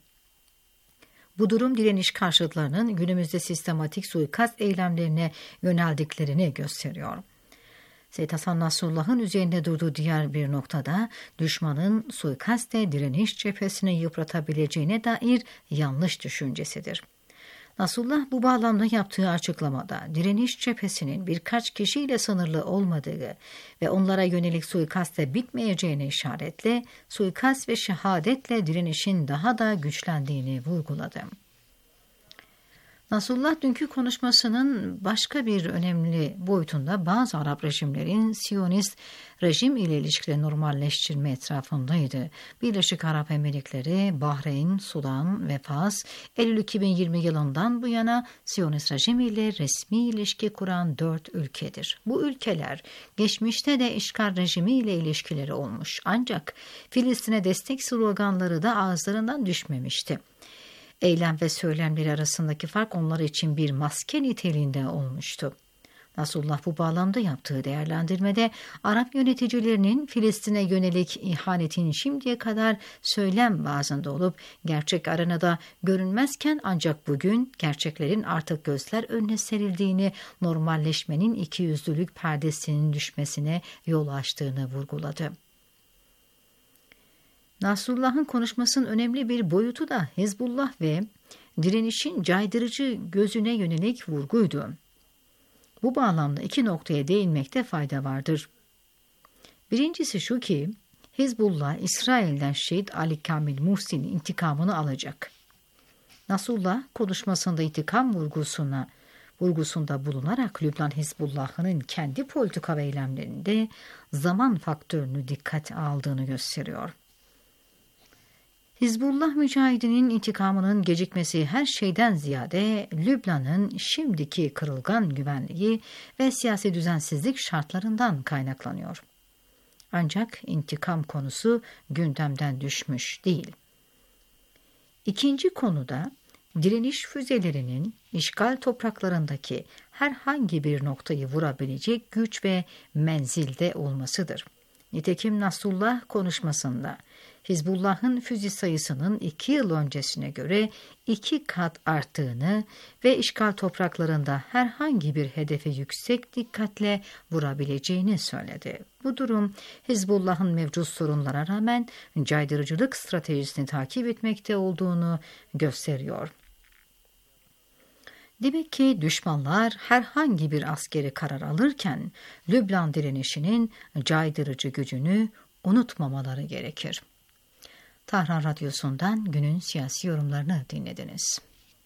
Speaker 4: Bu durum direniş karşıtlarının günümüzde sistematik suikast eylemlerine yöneldiklerini gösteriyor. Seyyid Hasan Nasrullah'ın üzerinde durduğu diğer bir noktada düşmanın suikastle direniş cephesini yıpratabileceğine dair yanlış düşüncesidir. Nasrullah bu bağlamda yaptığı açıklamada direniş cephesinin birkaç kişiyle sınırlı olmadığı ve onlara yönelik suikastle bitmeyeceğine işaretle suikast ve şehadetle direnişin daha da güçlendiğini vurguladı. Nasrullah dünkü konuşmasının başka bir önemli boyutunda bazı Arap rejimlerin Siyonist rejim ile ilişkileri normalleştirme etrafındaydı. Birleşik Arap Emirlikleri, Bahreyn, Sudan ve Fas, Eylül 2020 yılından bu yana Siyonist rejim ile resmi ilişki kuran 4 ülkedir. Bu ülkeler geçmişte de işgal rejimi ile ilişkileri olmuş. Ancak Filistin'e destek sloganları da ağızlarından düşmemişti. Eylem ve söylemleri arasındaki fark onlar için bir maske niteliğinde olmuştu. Nasrullah bu bağlamda yaptığı değerlendirmede Arap yöneticilerinin Filistin'e yönelik ihanetin şimdiye kadar söylem bazında olup gerçek arenada görünmezken ancak bugün gerçeklerin artık gözler önüne serildiğini, normalleşmenin ikiyüzlülük perdesinin düşmesine yol açtığını vurguladı. Nasrullah'ın konuşmasının önemli bir boyutu da Hizbullah ve direnişin caydırıcı gözüne yönelik vurguydu. Bu bağlamda 2 noktaya değinmekte fayda vardır. Birincisi şu ki, Hizbullah İsrail'den şehit Ali Kamil Muhsin'in intikamını alacak. Nasrullah konuşmasında intikam vurgusunda bulunarak Lübnan Hizbullah'ının kendi politika ve eylemlerinde zaman faktörünü dikkate aldığını gösteriyor. Hizbullah mücahidinin intikamının gecikmesi her şeyden ziyade Lübnan'ın şimdiki kırılgan güvenliği ve siyasi düzensizlik şartlarından kaynaklanıyor. Ancak intikam konusu gündemden düşmüş değil. İkinci konuda direniş füzelerinin işgal topraklarındaki herhangi bir noktayı vurabilecek güç ve menzilde olmasıdır. Nitekim Nasrullah konuşmasında Hizbullah'ın füze sayısının 2 yıl öncesine göre 2 kat arttığını ve işgal topraklarında herhangi bir hedefe yüksek dikkatle vurabileceğini söyledi. Bu durum Hizbullah'ın mevcut sorunlara rağmen caydırıcılık stratejisini takip etmekte olduğunu gösteriyor. Demek ki düşmanlar herhangi bir askeri karar alırken Lübnan direnişinin caydırıcı gücünü unutmamaları gerekir. Tahran Radyosu'ndan günün siyasi yorumlarını dinlediniz.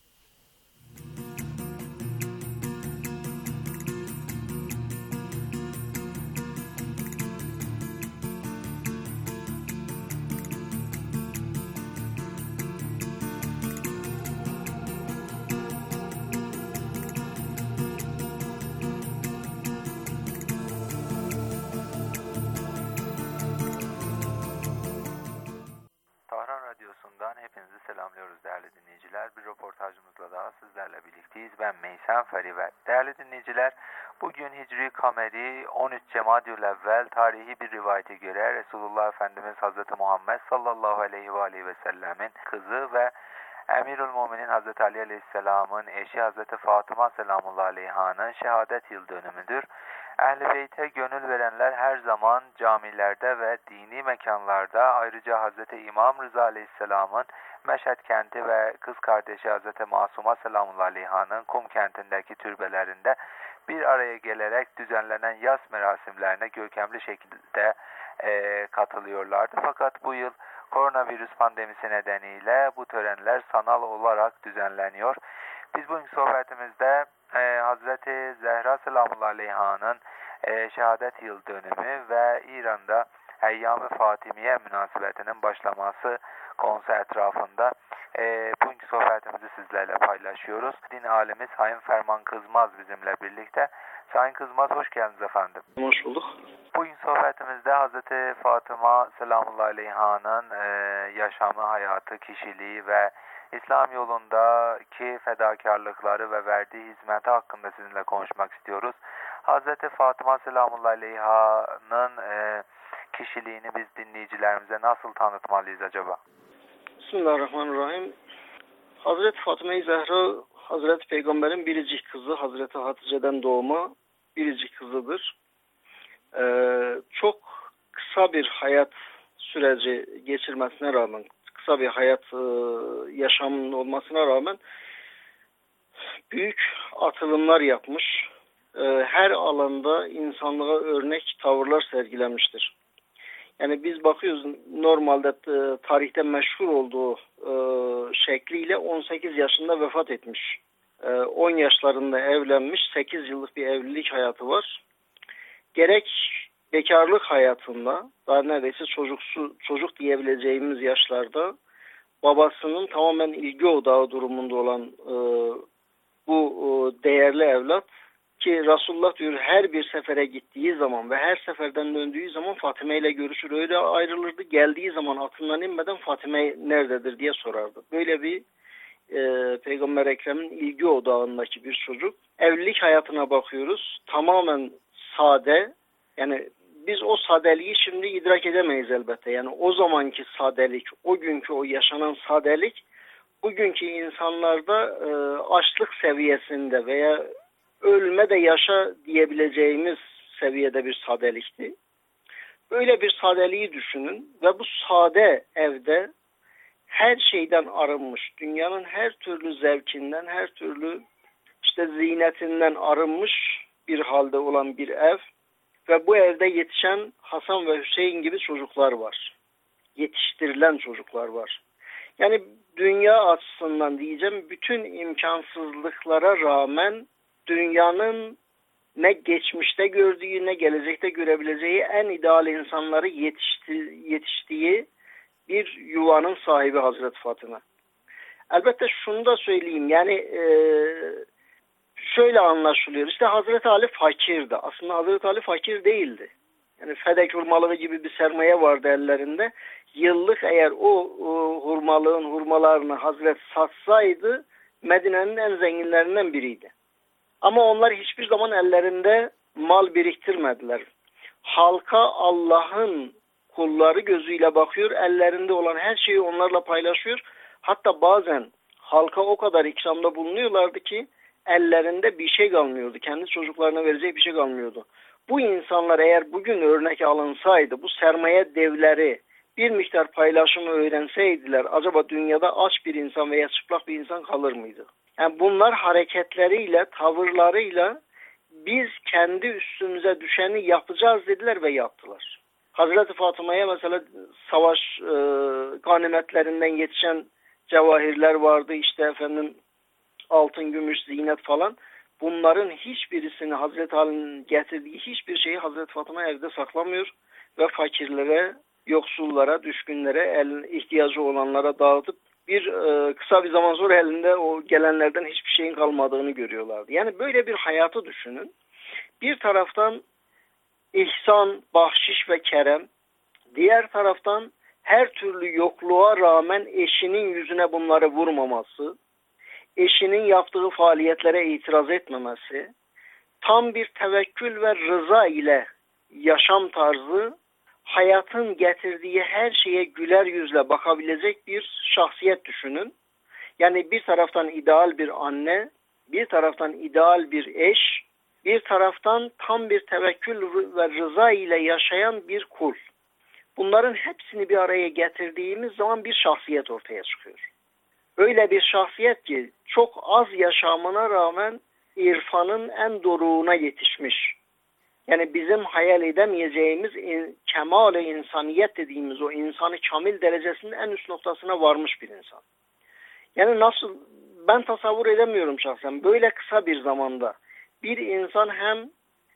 Speaker 6: Hepinizi selamlıyoruz değerli dinleyiciler. Bir röportajımızla daha sizlerle birlikteyiz. Ben Meysen Feriver. Değerli dinleyiciler, bugün Hicri Kameri 13 Cemadülevvel tarihi bir rivayete göre Resulullah Efendimiz Hazreti Muhammed sallallahu aleyhi ve sellemin kızı ve Emirülmüminin Hazreti Ali Aleyhisselam'ın eşi Hazreti Fatıma Selamullahi Aleyha'nın şehadet yıl dönümüdür. Ehl-i Beyt'e gönül verenler her zaman camilerde ve dini mekanlarda, ayrıca Hazreti İmam Rıza Aleyhisselam'ın Meşhed kenti ve kız kardeşi Hazreti Masuma Selamullahi Aleyha'nın Kum kentindeki türbelerinde bir araya gelerek düzenlenen yas merasimlerine görkemli şekilde katılıyorlardı. Fakat bu yıl koronavirüs pandemisi nedeniyle bu törenler sanal olarak düzenleniyor. Biz bugünkü sohbetimizde Hazreti Zehra Selamullahi Aleyha'nın şehadet yıl dönümü ve İran'da Eyyam-ı Fatimiye münasebetinin başlaması konusu etrafında bugünkü sohbetimizi sizlerle paylaşıyoruz. Din alimi Sayın Ferman Kızmaz bizimle birlikte. Sayın Kızmaz, hoş geldiniz efendim.
Speaker 7: Hoş bulduk.
Speaker 6: Bugün sohbetimizde Hazreti Fatıma Selamullahi Aleyha'nın yaşamı, hayatı, kişiliği ve İslam yolundaki fedakarlıkları ve verdiği hizmeti hakkında sizinle konuşmak istiyoruz. Hazreti Fatıma Selamullahi Aleyha'nın kişiliğini biz dinleyicilerimize nasıl tanıtmalıyız acaba?
Speaker 7: Bismillahirrahmanirrahim. Hazreti Fatıma-i Zehra, Hazreti Peygamber'in biricik kızı, Hazreti Hatice'den doğma biricik kızıdır. Çok kısa bir hayat süreci geçirmesine rağmen, kısa bir hayat yaşamının olmasına rağmen büyük atılımlar yapmış. Her alanda insanlığa örnek tavırlar sergilemiştir. Yani biz bakıyoruz, normalde tarihte meşhur olduğu şekliyle 18 yaşında vefat etmiş 10 yaşlarında evlenmiş, 8 yıllık bir evlilik hayatı var. Gerek bekarlık hayatında, daha neredeyse çocuk diyebileceğimiz yaşlarda babasının tamamen ilgi odağı durumunda olan bu değerli evlat ki Resulullah diyor her bir sefere gittiği zaman ve her seferden döndüğü zaman Fatime ile görüşür, öyle ayrılırdı. Geldiği zaman atından inmeden Fatime nerededir diye sorardı. Böyle bir Peygamber Ekrem'in ilgi odağındaki bir çocuk. Evlilik hayatına bakıyoruz. Tamamen sade. Yani biz o sadeliği şimdi idrak edemeyiz elbette. Yani o zamanki sadelik, o günkü o yaşanan sadelik bugünkü insanlarda açlık seviyesinde veya ölme de yaşa diyebileceğimiz seviyede bir sadelikti. Böyle bir sadeliği düşünün ve bu sade evde her şeyden arınmış, dünyanın her türlü zevkinden, her türlü ziynetinden arınmış bir halde olan bir ev ve bu evde yetişen Hasan ve Hüseyin gibi çocuklar var. Yetiştirilen çocuklar var. Yani dünya açısından diyeceğim, bütün imkansızlıklara rağmen dünyanın ne geçmişte gördüğü ne gelecekte görebileceği en ideal insanları yetiştiği bir yuvanın sahibi Hazreti Fatıma. Elbette şunu da söyleyeyim, yani şöyle anlaşılıyor. İşte Hazreti Ali fakirdi. Aslında Hazreti Ali fakir değildi. Yani fedek hurmalığı gibi bir sermaye vardı ellerinde. Yıllık eğer o hurmalarını Hazret satsaydı Medine'nin en zenginlerinden biriydi. Ama onlar hiçbir zaman ellerinde mal biriktirmediler. Halka Allah'ın kulları gözüyle bakıyor, ellerinde olan her şeyi onlarla paylaşıyor. Hatta bazen halka o kadar ikramda bulunuyorlardı ki ellerinde bir şey kalmıyordu. Kendi çocuklarına verecek bir şey kalmıyordu. Bu insanlar eğer bugün örnek alınsaydı, bu sermaye devleri bir miktar paylaşımı öğrenseydiler, acaba dünyada aç bir insan veya çıplak bir insan kalır mıydı? Yani bunlar hareketleriyle, tavırlarıyla biz kendi üstümüze düşeni yapacağız dediler ve yaptılar. Hazreti Fatıma'ya mesela savaş ganimetlerinden yetişen cevahirler vardı, altın, gümüş, ziynet falan. Bunların hiçbirisini Hazreti Ali'nin getirdiği hiçbir şeyi Hazreti Fatıma evde saklamıyor ve fakirlere, yoksullara, düşkünlere, ihtiyacı olanlara dağıtıp kısa bir zaman sonra elinde o gelenlerden hiçbir şeyin kalmadığını görüyorlardı. Yani böyle bir hayatı düşünün. Bir taraftan ihsan, bahşiş ve kerem, diğer taraftan her türlü yokluğa rağmen eşinin yüzüne bunları vurmaması, eşinin yaptığı faaliyetlere itiraz etmemesi, tam bir tevekkül ve rıza ile yaşam tarzı, hayatın getirdiği her şeye güler yüzle bakabilecek bir şahsiyet düşünün. Yani bir taraftan ideal bir anne, bir taraftan ideal bir eş, bir taraftan tam bir tevekkül ve rıza ile yaşayan bir kul. Bunların hepsini bir araya getirdiğimiz zaman bir şahsiyet ortaya çıkıyor. Öyle bir şahsiyet ki çok az yaşamına rağmen irfanın en doruğuna yetişmiş. Yani bizim hayal edemeyeceğimiz kemal-i insaniyet dediğimiz o insanı kamil derecesinin en üst noktasına varmış bir insan. Yani nasıl, ben tasavvur edemiyorum şahsen. Böyle kısa bir zamanda bir insan hem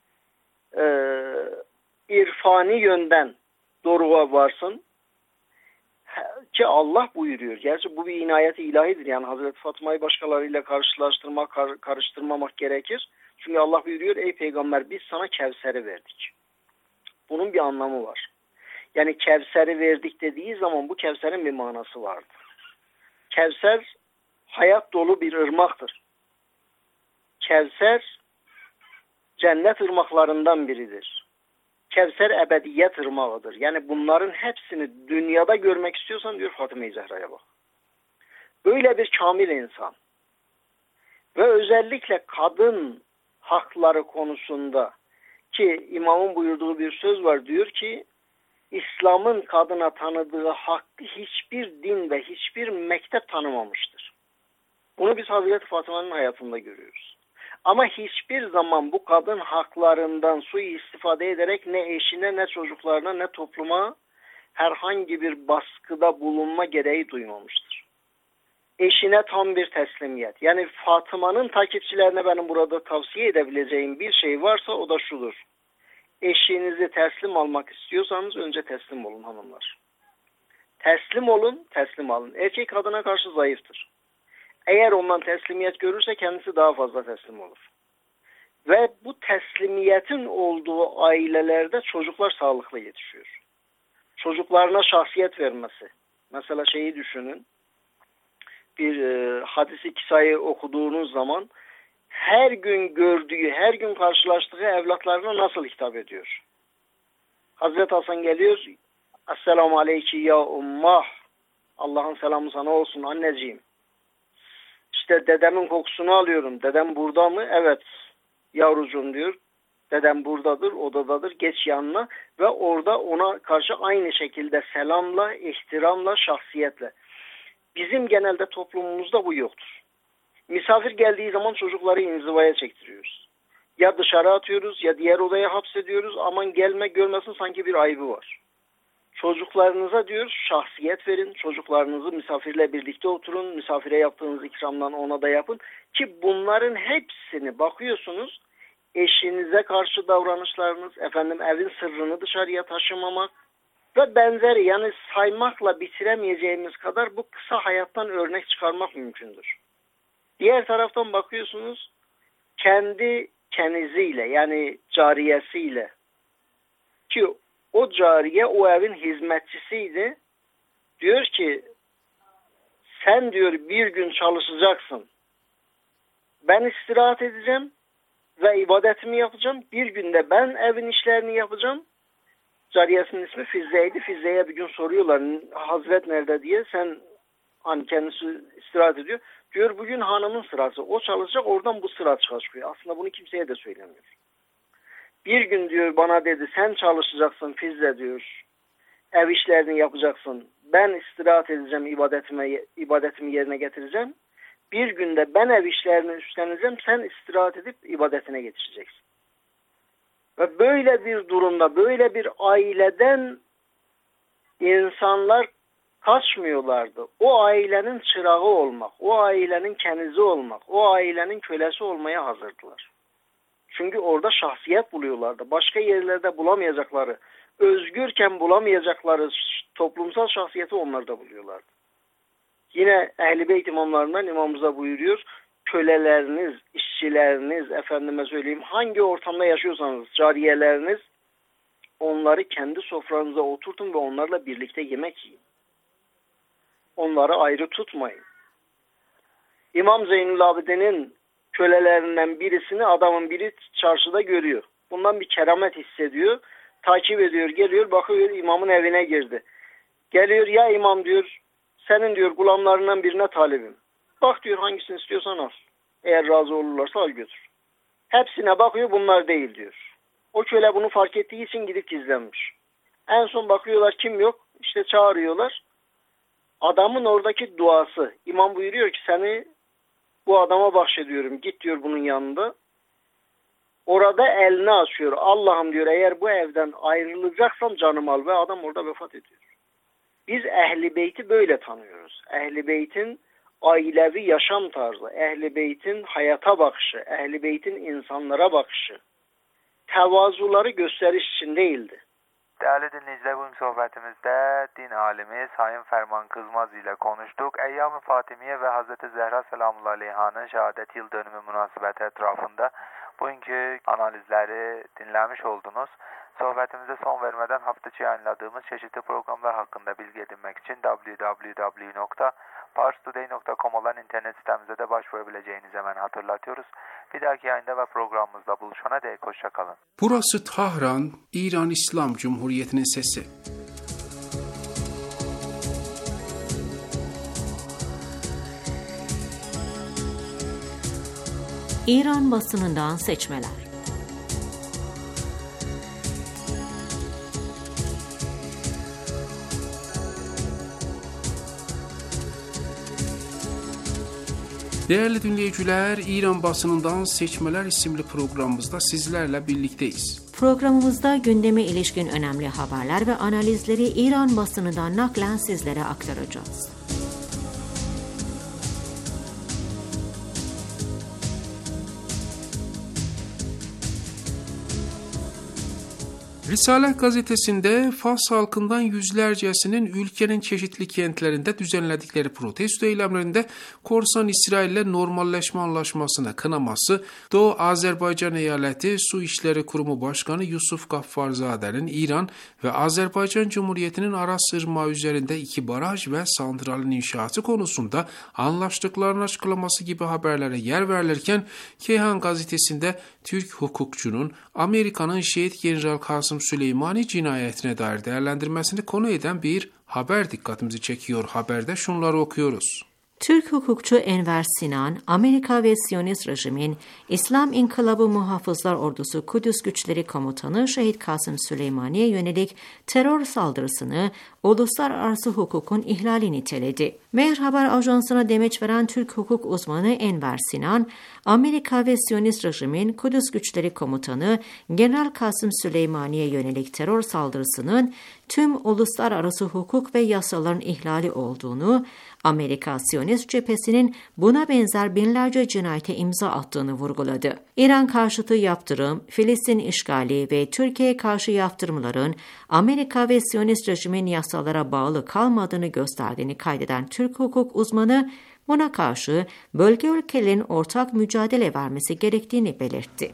Speaker 7: irfani yönden doruğa varsın ki Allah buyuruyor. Gerçi bu bir inayet-i ilahidir. Yani Hazreti Fatıma'yı başkalarıyla karıştırmamak gerekir. Çünkü Allah buyuruyor, ey peygamber biz sana Kevser'i verdik. Bunun bir anlamı var. Yani Kevser'i verdik dediği zaman bu Kevser'in bir manası vardır. Kevser hayat dolu bir ırmaktır. Kevser cennet ırmaklarından biridir. Kevser ebediyet ırmağıdır. Yani bunların hepsini dünyada görmek istiyorsan diyor Fatıma-i Zehra'ya bak. Böyle bir kamil insan ve özellikle kadın hakları konusunda ki imamın buyurduğu bir söz var, diyor ki İslam'ın kadına tanıdığı hakkı hiçbir din ve hiçbir mektep tanımamıştır. Bunu biz Hazreti Fatıma'nın hayatında görüyoruz. Ama hiçbir zaman bu kadın haklarından suistifade ederek ne eşine, ne çocuklarına, ne topluma herhangi bir baskıda bulunma gereği duymamıştır. eşine tam bir teslimiyet. Yani Fatıma'nın takipçilerine benim burada tavsiye edebileceğim bir şey varsa o da şudur. Eşinizi teslim almak istiyorsanız önce teslim olun hanımlar. Teslim olun, teslim alın. Erkek kadına karşı zayıftır. Eğer ondan teslimiyet görürse kendisi daha fazla teslim olur. Ve bu teslimiyetin olduğu ailelerde çocuklar sağlıklı yetişiyor. Çocuklarına şahsiyet vermesi. Mesela şeyi düşünün. Bir hadisi kisayı okuduğunuz zaman her gün gördüğü, her gün karşılaştığı evlatlarına nasıl hitap ediyor? Hazreti Hasan geliyor. Esselamu aleyki ya ummah. Allah'ın selamı sana olsun anneciğim. İşte dedemin kokusunu alıyorum. Dedem burada mı? Evet yavrucuğum diyor. Dedem buradadır, odadadır. Geç yanına ve orada ona karşı aynı şekilde selamla, ihtiramla, şahsiyetle. Bizim genelde toplumumuzda bu yoktur. Misafir geldiği zaman çocukları inzivaya çektiriyoruz. Ya dışarı atıyoruz ya diğer odaya hapsediyoruz. Aman gelme görmesin sanki bir ayıbı var. Çocuklarınıza diyoruz şahsiyet verin. Çocuklarınızı misafirle birlikte oturun. Misafire yaptığınız ikramdan ona da yapın. Ki bunların hepsini bakıyorsunuz eşinize karşı davranışlarınız, evin sırrını dışarıya taşımamak ve benzeri yani saymakla bitiremeyeceğimiz kadar bu kısa hayattan örnek çıkarmak mümkündür. Diğer taraftan bakıyorsunuz kendi keniziyle yani cariyesiyle ki o cariye o evin hizmetçisiydi. Diyor ki sen diyor bir gün çalışacaksın. Ben istirahat edeceğim ve ibadetimi yapacağım. Bir günde ben evin işlerini yapacağım. Cariyesinin ismi Fizze'ydi. Fizze'ye bir gün soruyorlar Hazret nerede diye. Sen hani kendisi istirahat ediyor. Diyor bugün hanımın sırası. O çalışacak oradan bu sıra çıkıyor. Aslında bunu kimseye de söylemiyor. Bir gün diyor bana dedi sen çalışacaksın Fizze diyor. Ev işlerini yapacaksın. Ben istirahat edeceğim ibadetimi yerine getireceğim. Bir günde ben ev işlerini üstleneceğim. Sen istirahat edip ibadetine geçeceksin. Ve böyle bir durumda böyle bir aileden insanlar kaçmıyorlardı. O ailenin çırağı olmak, o ailenin kenizi olmak, o ailenin kölesi olmaya hazırdılar. Çünkü orada şahsiyet buluyorlardı. Başka yerlerde bulamayacakları, özgürken bulamayacakları toplumsal şahsiyeti onlarda buluyorlardı. Yine Ehl-i Beyt imamlarından imamımıza buyuruyor. Köleleriniz, işçileriniz, efendime söyleyeyim hangi ortamda yaşıyorsanız cariyeleriniz onları kendi sofranıza oturtun ve onlarla birlikte yemek yiyin. Onları ayrı tutmayın. İmam Zeynül Abidi'nin kölelerinden birisini adamın biri çarşıda görüyor. Bundan bir keramet hissediyor. Takip ediyor, geliyor, bakıyor imamın evine girdi. Geliyor ya imam diyor, senin diyor gulamlarından birine talibim. Bak diyor hangisini istiyorsan al. Eğer razı olurlarsa al götür. Hepsine bakıyor bunlar değil diyor. O köle bunu fark ettiği için gidip gizlenmiş. En son bakıyorlar kim yok. İşte çağırıyorlar. Adamın oradaki duası. İmam buyuruyor ki seni bu adama bahşediyorum. Git diyor bunun yanında. Orada elini açıyor. Allah'ım diyor eğer bu evden ayrılacaksam canımı al. Ve adam orada vefat ediyor. Biz Ehl-i Beyt'i böyle tanıyoruz. Ehl-i Beyt'in ailevi yaşam tarzı, Ehl-i Beyt'in hayata bakışı, Ehl-i Beyt'in insanlara bakışı, tevazuları gösteriş için değildi.
Speaker 6: Değerli dinleyiciler, bugün sohbetimizde din alimi Sayın Ferman Kızmaz ile konuştuk. Eyyam-ı Fatimiye ve Hazreti Zehra Selamullahi Aleyha'nın şehadet yıl dönümü münasebeti etrafında bugünkü analizleri dinlemiş oldunuz. Sohbetimize son vermeden hafta içi yayınladığımız çeşitli programlar hakkında bilgi edinmek için www.parstoday.com olan internet sitemize de başvurabileceğinizi hemen hatırlatıyoruz. Bir dahaki yayında ve programımızda buluşana dek hoşçakalın.
Speaker 8: Burası Tahran, İran İslam Cumhuriyeti'nin sesi.
Speaker 2: İran basınından seçmeler.
Speaker 8: Değerli dinleyiciler, İran basınından seçmeler isimli programımızda sizlerle birlikteyiz.
Speaker 2: Programımızda gündeme ilişkin önemli haberler ve analizleri İran basınından naklen sizlere aktaracağız.
Speaker 8: Risalet gazetesinde Fas halkından yüzlercesinin ülkenin çeşitli kentlerinde düzenledikleri protesto eylemlerinde korsan İsrail'le normalleşme anlaşmasına kınaması, Doğu Azerbaycan Eyaleti Su İşleri Kurumu Başkanı Yusuf Gaffarzade'nin İran ve Azerbaycan Cumhuriyeti'nin Aras Irmağı üzerinde 2 baraj ve santralin inşaatı konusunda anlaştıklarını açıklaması gibi haberlere yer verilirken, Keyhan gazetesinde Türk hukukçunun Amerika'nın şehit General Kasım Süleymani cinayetine dair değerlendirmesini konu eden bir haber dikkatimizi çekiyor. Haberde şunları okuyoruz.
Speaker 2: Türk hukukçu Enver Sinan, Amerika ve Siyonist rejimin İslam İnkılabı Muhafızlar Ordusu Kudüs Güçleri Komutanı Şehit Kasım Süleymani'ye yönelik terör saldırısını uluslararası hukukun ihlali niteledi. Mehr Haber Ajansı'na demeç veren Türk hukuk uzmanı Enver Sinan, Amerika ve Siyonist rejimin Kudüs Güçleri Komutanı General Kasım Süleymani'ye yönelik terör saldırısının tüm uluslararası hukuk ve yasaların ihlali olduğunu, Amerika Siyonist cephesinin buna benzer binlerce cinayete imza attığını vurguladı. İran karşıtı yaptırım, Filistin işgali ve Türkiye'ye karşı yaptırımların Amerika ve Siyonist rejimin yasalara bağlı kalmadığını gösterdiğini kaydeden Türk hukuk uzmanı, buna karşı bölge ülkelerin ortak mücadele vermesi gerektiğini belirtti.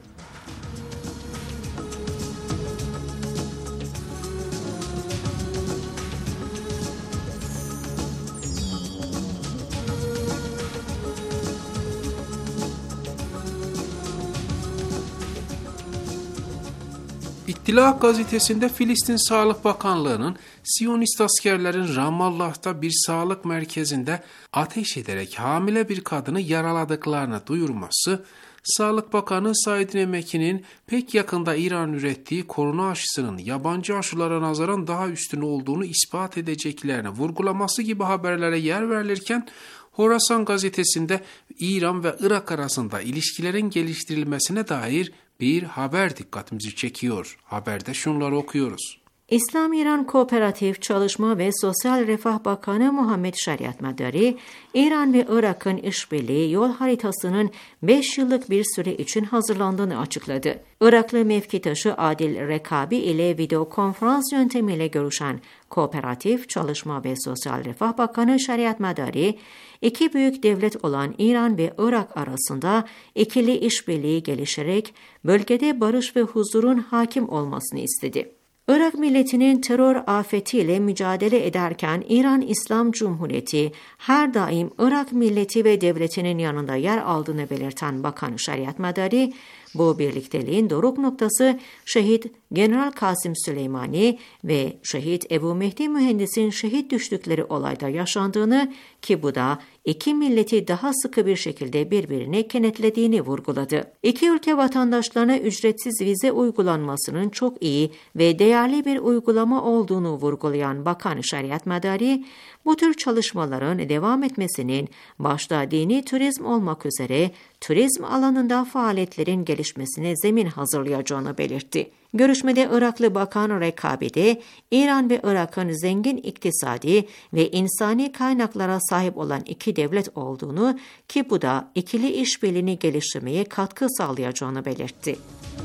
Speaker 8: İttilah gazetesinde Filistin Sağlık Bakanlığı'nın Siyonist askerlerin Ramallah'ta bir sağlık merkezinde ateş ederek hamile bir kadını yaraladıklarını duyurması, Sağlık Bakanı Said Nemeki'nin pek yakında İran ürettiği korona aşısının yabancı aşılara nazaran daha üstün olduğunu ispat edeceklerini vurgulaması gibi haberlere yer verilirken, Horasan gazetesinde İran ve Irak arasında ilişkilerin geliştirilmesine dair bir haber dikkatimizi çekiyor. Haberde şunları okuyoruz.
Speaker 2: İslam-İran Kooperatif Çalışma ve Sosyal Refah Bakanı Muhammed Şeriat Madari, İran ve Irak'ın işbirliği yol haritasının 5 yıllık bir süre için hazırlandığını açıkladı. Iraklı mevkitaşı Adil Rekabi ile video konferans yöntemiyle görüşen Kooperatif Çalışma ve Sosyal Refah Bakanı Şeriat Madari, iki büyük devlet olan İran ve Irak arasında ikili işbirliği gelişerek bölgede barış ve huzurun hakim olmasını istedi. Irak milletinin terör afetiyle mücadele ederken İran İslam Cumhuriyeti her daim Irak milleti ve devletinin yanında yer aldığını belirten Bakan Şeriat Madari, bu birlikteliğin doruk noktası Şehit General Kasım Süleymani ve Şehit Ebu Mehdi Mühendis'in şehit düştükleri olayda yaşandığını, ki bu da iki milleti daha sıkı bir şekilde birbirine kenetlediğini vurguladı. İki ülke vatandaşlarına ücretsiz vize uygulanmasının çok iyi ve değerli bir uygulama olduğunu vurgulayan Bakan Şeriat Madari, bu tür çalışmaların devam etmesinin başta dini turizm olmak üzere turizm alanında faaliyetlerin gelişmesine zemin hazırlayacağını belirtti. Görüşmede Iraklı Bakan Rekabi de İran ve Irak'ın zengin iktisadi ve insani kaynaklara sahip olan iki devlet olduğunu, ki bu da ikili işbirliğini geliştirmeye katkı sağlayacağını belirtti.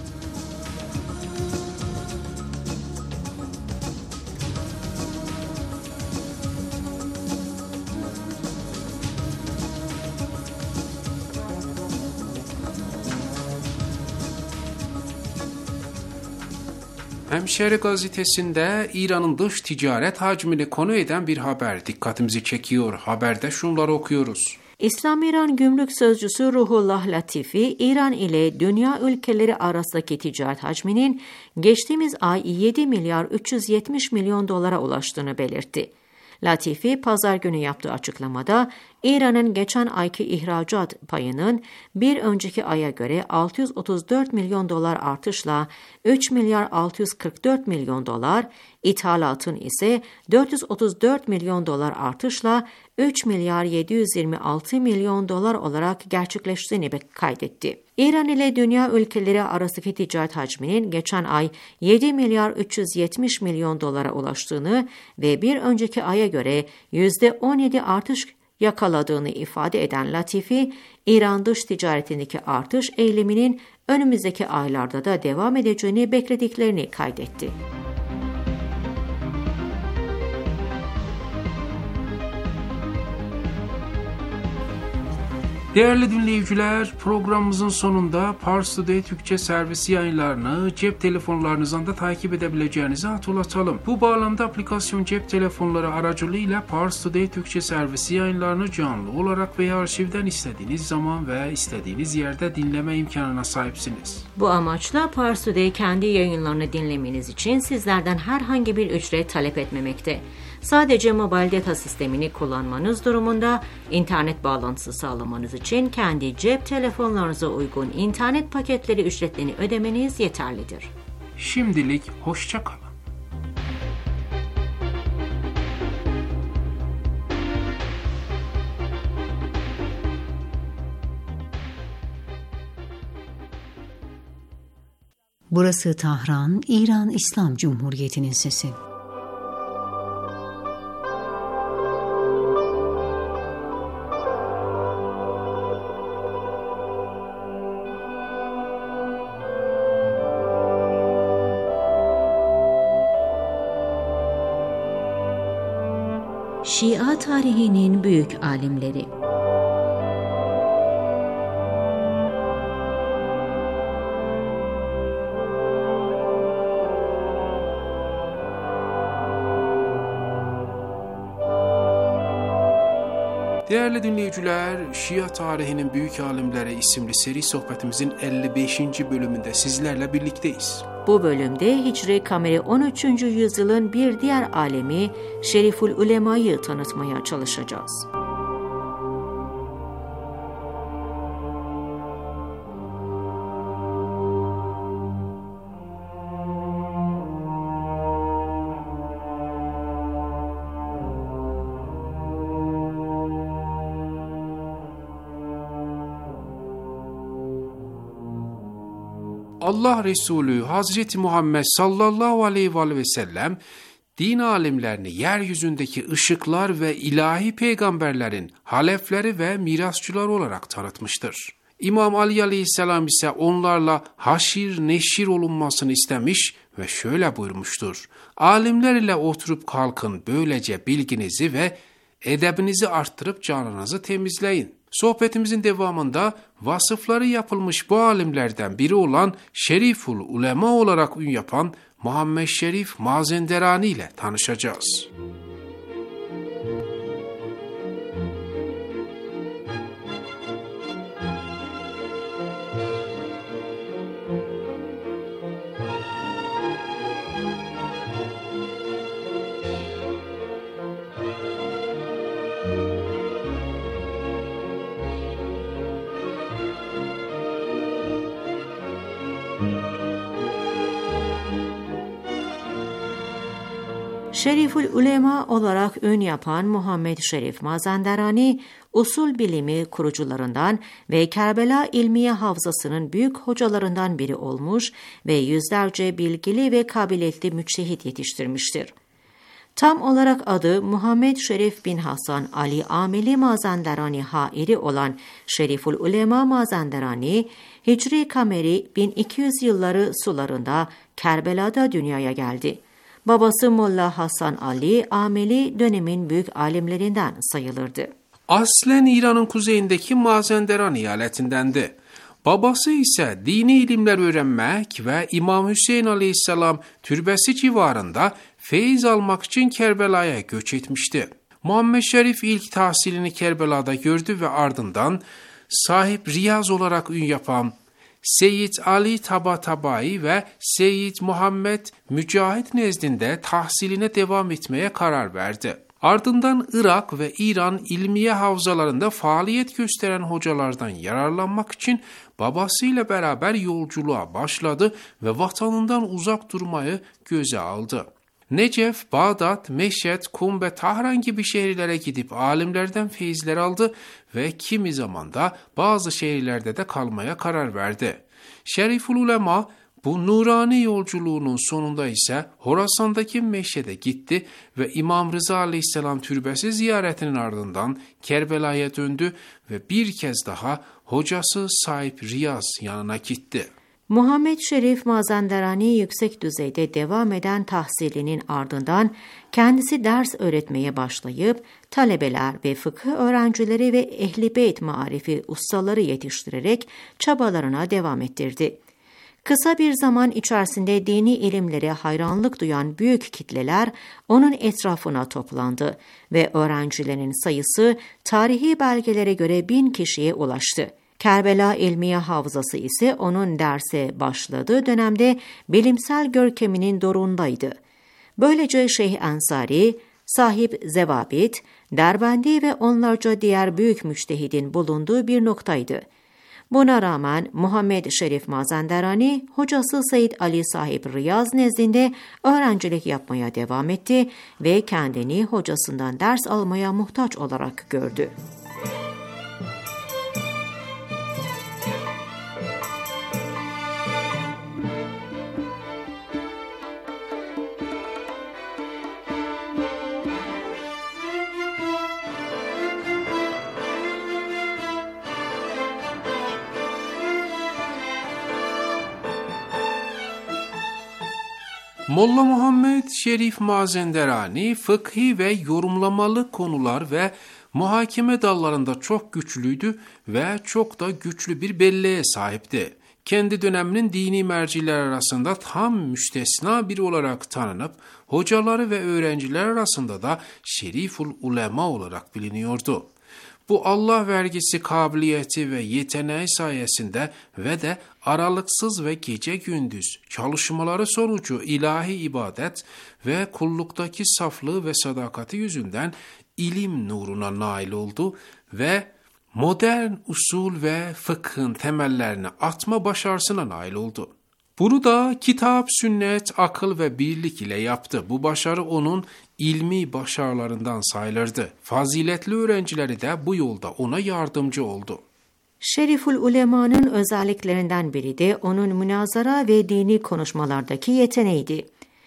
Speaker 8: Hemşehri gazetesinde İran'ın dış ticaret hacmini konu eden bir haber dikkatimizi çekiyor. Haberde şunları okuyoruz.
Speaker 2: İslam-İran Gümrük Sözcüsü Ruhullah Latifi, İran ile dünya ülkeleri arasındaki ticaret hacminin geçtiğimiz ay 7 milyar 370 milyon dolara ulaştığını belirtti. Latifi, pazar günü yaptığı açıklamada, İran'ın geçen ayki ihracat payının bir önceki aya göre 634 milyon dolar artışla 3 milyar 644 milyon dolar, ithalatın ise 434 milyon dolar artışla 3 milyar 726 milyon dolar olarak gerçekleştiğini kaydetti. İran ile dünya ülkeleri arasındaki ticaret hacminin geçen ay 7 milyar 370 milyon dolara ulaştığını ve bir önceki aya göre %17 artış yakaladığını ifade eden Latifi, İran dış ticaretindeki artış eğiliminin önümüzdeki aylarda da devam edeceğini beklediklerini kaydetti.
Speaker 8: Değerli dinleyiciler, programımızın sonunda Pars Today Türkçe servisi yayınlarını cep telefonlarınızdan da takip edebileceğinizi hatırlatalım. Bu bağlamda aplikasyon cep telefonları aracılığıyla Pars Today Türkçe servisi yayınlarını canlı olarak veya arşivden istediğiniz zaman ve istediğiniz yerde dinleme imkanına sahipsiniz.
Speaker 2: Bu amaçla Pars Today kendi yayınlarını dinlemeniz için sizlerden herhangi bir ücret talep etmemekte. Sadece mobil data sistemini kullanmanız durumunda internet bağlantısı sağlamanız için kendi cep telefonlarınıza uygun internet paketleri ücretlerini ödemeniz yeterlidir.
Speaker 8: Şimdilik hoşça kalın.
Speaker 4: Burası Tahran, İran İslam Cumhuriyeti'nin sesi.
Speaker 2: Şia tarihinin büyük alimleri.
Speaker 8: Değerli dinleyiciler, Şia tarihinin büyük alimleri isimli seri sohbetimizin 55. bölümünde sizlerle birlikteyiz.
Speaker 2: Bu bölümde Hicri Kameri 13. yüzyılın bir diğer alemi Şeriful Ulema'yı tanıtmaya çalışacağız.
Speaker 8: Allah Resulü Hazreti Muhammed sallallahu aleyhi ve sellem din alimlerini yeryüzündeki ışıklar ve ilahi peygamberlerin halefleri ve mirasçıları olarak tanıtmıştır. İmam Ali aleyhisselam ise onlarla haşir neşir olunmasını istemiş ve şöyle buyurmuştur: alimler ile oturup kalkın, böylece bilginizi ve edebinizi arttırıp canınızı temizleyin. Sohbetimizin devamında vasıfları yapılmış bu alimlerden biri olan Şeriful Ulema olarak ün yapan Muhammed Şerif Mazenderani ile tanışacağız.
Speaker 2: Şeriful Ulema olarak ün yapan Muhammed Şerif Mazenderani, usul bilimi kurucularından ve Kerbela İlmiye Havzası'nın büyük hocalarından biri olmuş ve yüzlerce bilgili ve kabiliyetli müçtehit yetiştirmiştir. Tam olarak adı Muhammed Şerif bin Hasan Ali Ameli Mazenderani Hairi olan Şeriful Ulema Mazenderani, Hicri Kameri 1200 yılları sularında Kerbela'da dünyaya geldi. Babası Molla Hasan Ali Ameli dönemin büyük alimlerinden sayılırdı.
Speaker 8: Aslen İran'ın kuzeyindeki Mazenderan eyaletindendi. Babası ise dini ilimler öğrenmek ve İmam Hüseyin aleyhisselam türbesi civarında feyiz almak için Kerbela'ya göç etmişti. Muhammed Şerif ilk tahsilini Kerbela'da gördü ve ardından sahip Riyaz olarak ün yapan Seyyid Ali Tabatabai ve Seyyid Muhammed Mücahit nezdinde tahsiline devam etmeye karar verdi. Ardından Irak ve İran ilmiye havzalarında faaliyet gösteren hocalardan yararlanmak için babasıyla beraber yolculuğa başladı ve vatanından uzak durmayı göze aldı. Necef, Bağdat, Meşhed, Kum ve Tahran gibi şehirlere gidip alimlerden feyizler aldı ve kimi zaman da bazı şehirlerde de kalmaya karar verdi. Şeriful Ulema Bu nurani yolculuğunun sonunda ise Horasan'daki meşede gitti ve İmam Rıza Aleyhisselam türbesi ziyaretinin ardından Kerbela'ya döndü ve bir kez daha hocası Sahip Riyaz yanına gitti.
Speaker 2: Muhammed Şerif Mazandarani yüksek düzeyde devam eden tahsilinin ardından kendisi ders öğretmeye başlayıp talebeler ve fıkıh öğrencileri ve Ehl-i Beyt marifi ustaları yetiştirerek çabalarına devam ettirdi. Kısa bir zaman içerisinde dini ilimlere hayranlık duyan büyük kitleler onun etrafına toplandı ve öğrencilerin sayısı tarihi belgelere göre 1000 kişiye ulaştı. Kerbela İlmiye Havzası ise onun derse başladığı dönemde bilimsel görkeminin dorundaydı. Böylece Şeyh Ensari, Sahip Zevabit, Derbendi ve onlarca diğer büyük müçtehidin bulunduğu bir noktaydı. Buna rağmen Muhammed Şerif Mazandarani, hocası Seyyid Ali Sahip Riyaz nezdinde öğrencilik yapmaya devam etti ve kendini hocasından ders almaya muhtaç olarak gördü.
Speaker 8: Molla Muhammed Şerif Mazandarani fıkhi ve yorumlamalı konular ve muhakeme dallarında çok güçlüydü ve çok da güçlü bir belleğe sahipti. Kendi döneminin dini merciler arasında tam müstesna biri olarak tanınıp, hocaları ve öğrenciler arasında da Şeriful Ulema olarak biliniyordu. Bu Allah vergisi kabiliyeti ve yeteneği sayesinde ve de aralıksız ve gece gündüz çalışmaları sonucu ilahi ibadet ve kulluktaki saflığı ve sadakati yüzünden ilim nuruna nail oldu ve modern usul ve fıkhın temellerini atma başarısına nail oldu. Bunu da kitap, sünnet, akıl ve birlik ile yaptı. Bu başarı onun ilmi başarılarından sayılırdı. Faziletli öğrencileri de bu yolda ona yardımcı oldu.
Speaker 2: Şeriful Ulema'nın özelliklerinden biri de onun münazara ve dini konuşmalardaki yeteneğiydi.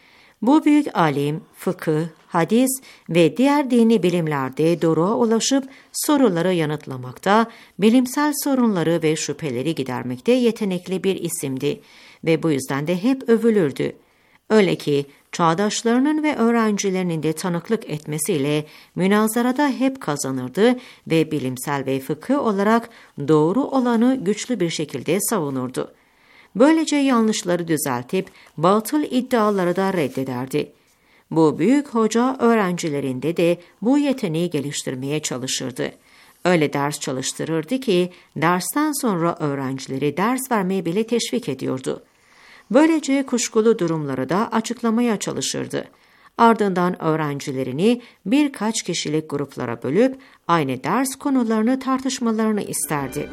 Speaker 2: Bu büyük alim, fıkıh, hadis ve diğer dini bilimlerde doğruğa ulaşıp soruları yanıtlamakta, bilimsel sorunları ve şüpheleri gidermekte yetenekli bir isimdi ve bu yüzden de hep övülürdü. Öyle ki çağdaşlarının ve öğrencilerinin de tanıklık etmesiyle münazarada hep kazanırdı ve bilimsel ve fıkıh olarak doğru olanı güçlü bir şekilde savunurdu. Böylece yanlışları düzeltip batıl iddiaları da reddederdi. Bu büyük hoca öğrencilerinde de bu yeteneği geliştirmeye çalışırdı. Öyle ders çalıştırırdı ki dersten sonra öğrencileri ders vermeye bile teşvik ediyordu. Böylece kuşkulu durumları da açıklamaya çalışırdı. Ardından öğrencilerini birkaç kişilik gruplara bölüp aynı ders konularını tartışmalarını isterdi.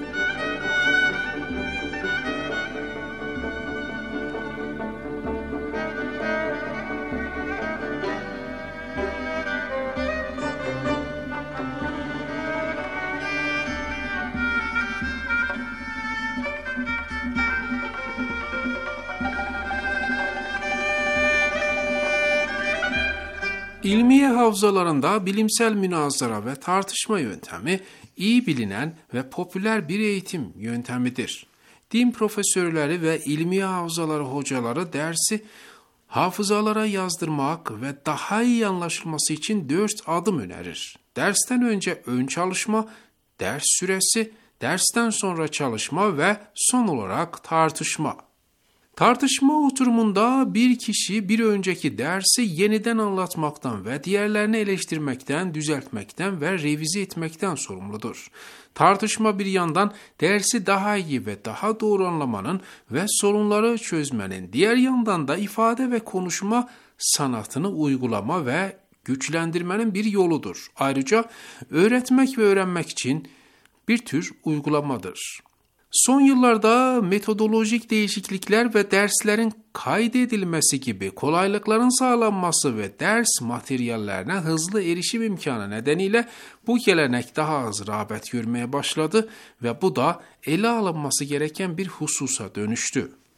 Speaker 8: İlmiye havzalarında bilimsel münazara ve tartışma yöntemi iyi bilinen ve popüler bir eğitim yöntemidir. Din profesörleri ve ilmiye havzaları hocaları dersi hafızalara yazdırmak ve daha iyi anlaşılması için 4 adım önerir. Dersten önce ön çalışma, ders süresi, dersten sonra çalışma ve son olarak tartışma. Tartışma oturumunda bir kişi bir önceki dersi yeniden anlatmaktan ve diğerlerini eleştirmekten, düzeltmekten ve revize etmekten sorumludur. Tartışma bir yandan dersi daha iyi ve daha doğru anlamanın ve sorunları çözmenin, diğer yandan da ifade ve konuşma sanatını uygulama ve güçlendirmenin bir yoludur. Ayrıca öğretmek ve öğrenmek için bir tür uygulamadır. Son yıllarda metodolojik değişiklikler ve derslerin kaydedilmesi gibi kolaylıkların sağlanması ve ders materyallerine hızlı erişim imkanı nedeniyle bu gelenek daha az rağbet görmeye başladı ve bu da ele alınması gereken bir hususa dönüştü.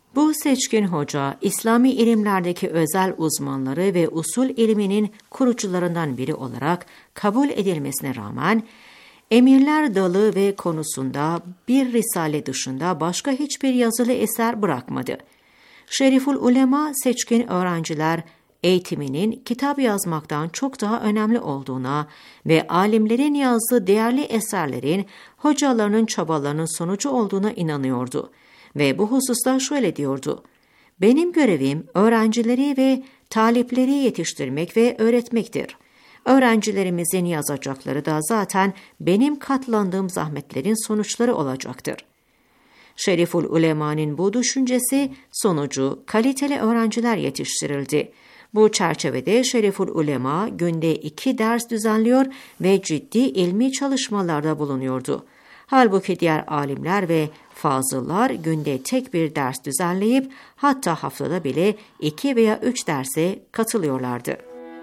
Speaker 2: Bu seçkin hoca, İslami ilimlerdeki özel uzmanları ve usul ilminin kurucularından biri olarak kabul edilmesine rağmen, Emirler Dalı ve konusunda bir risale dışında başka hiçbir yazılı eser bırakmadı. Şeriful Ulema seçkin öğrenciler eğitiminin kitap yazmaktan çok daha önemli olduğuna ve alimlerin yazdığı değerli eserlerin hocalarının çabalarının sonucu olduğuna inanıyordu. Ve bu hususta şöyle diyordu: "Benim görevim öğrencileri ve talipleri yetiştirmek ve öğretmektir. Öğrencilerimizin yazacakları da zaten benim katlandığım zahmetlerin sonuçları olacaktır." Şeriful Ulema'nın bu düşüncesi sonucu kaliteli öğrenciler yetiştirildi. Bu çerçevede Şeriful Ulema günde 2 ders düzenliyor ve ciddi ilmi çalışmalarda bulunuyordu. Halbuki diğer alimler ve fazıllar günde tek bir ders düzenleyip hatta haftada bile 2 veya 3 derse katılıyorlardı.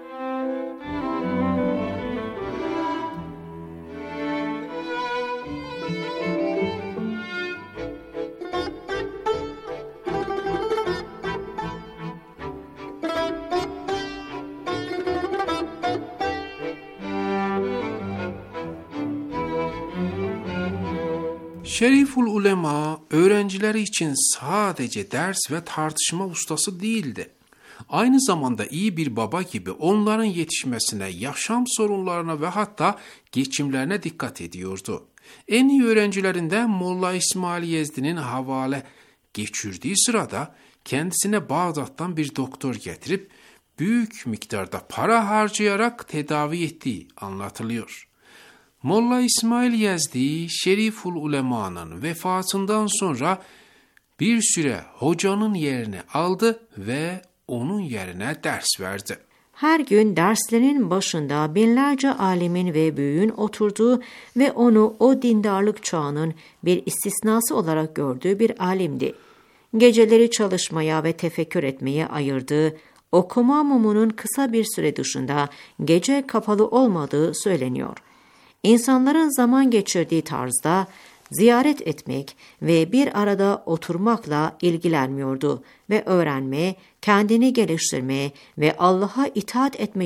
Speaker 8: Şeriful Ulema öğrencileri için sadece ders ve tartışma ustası değildi. Aynı zamanda iyi bir baba gibi onların yetişmesine, yaşam sorunlarına ve hatta geçimlerine dikkat ediyordu. En iyi öğrencilerinden Molla İsmail Yezdi'nin havale geçirdiği sırada kendisine Bağdat'tan bir doktor getirip büyük miktarda para harcayarak tedavi ettiği anlatılıyor. Molla İsmail Yezdi, Şeriful Ulema'nın vefatından sonra bir süre hocanın yerini aldı ve onun yerine ders verdi.
Speaker 2: Her gün derslerin başında binlerce alimin ve büyüğün oturduğu ve onu o dindarlık çağının bir istisnası olarak gördüğü bir alimdi. Geceleri çalışmaya ve tefekkür etmeye ayırdığı, okuma mumunun kısa bir süre dışında gece kapalı olmadığı söyleniyor. İnsanların zaman geçirdiği tarzda ziyaret etmek ve bir arada oturmakla ilgilenmiyordu ve öğrenme, kendini geliştirme ve Allah'a itaat etme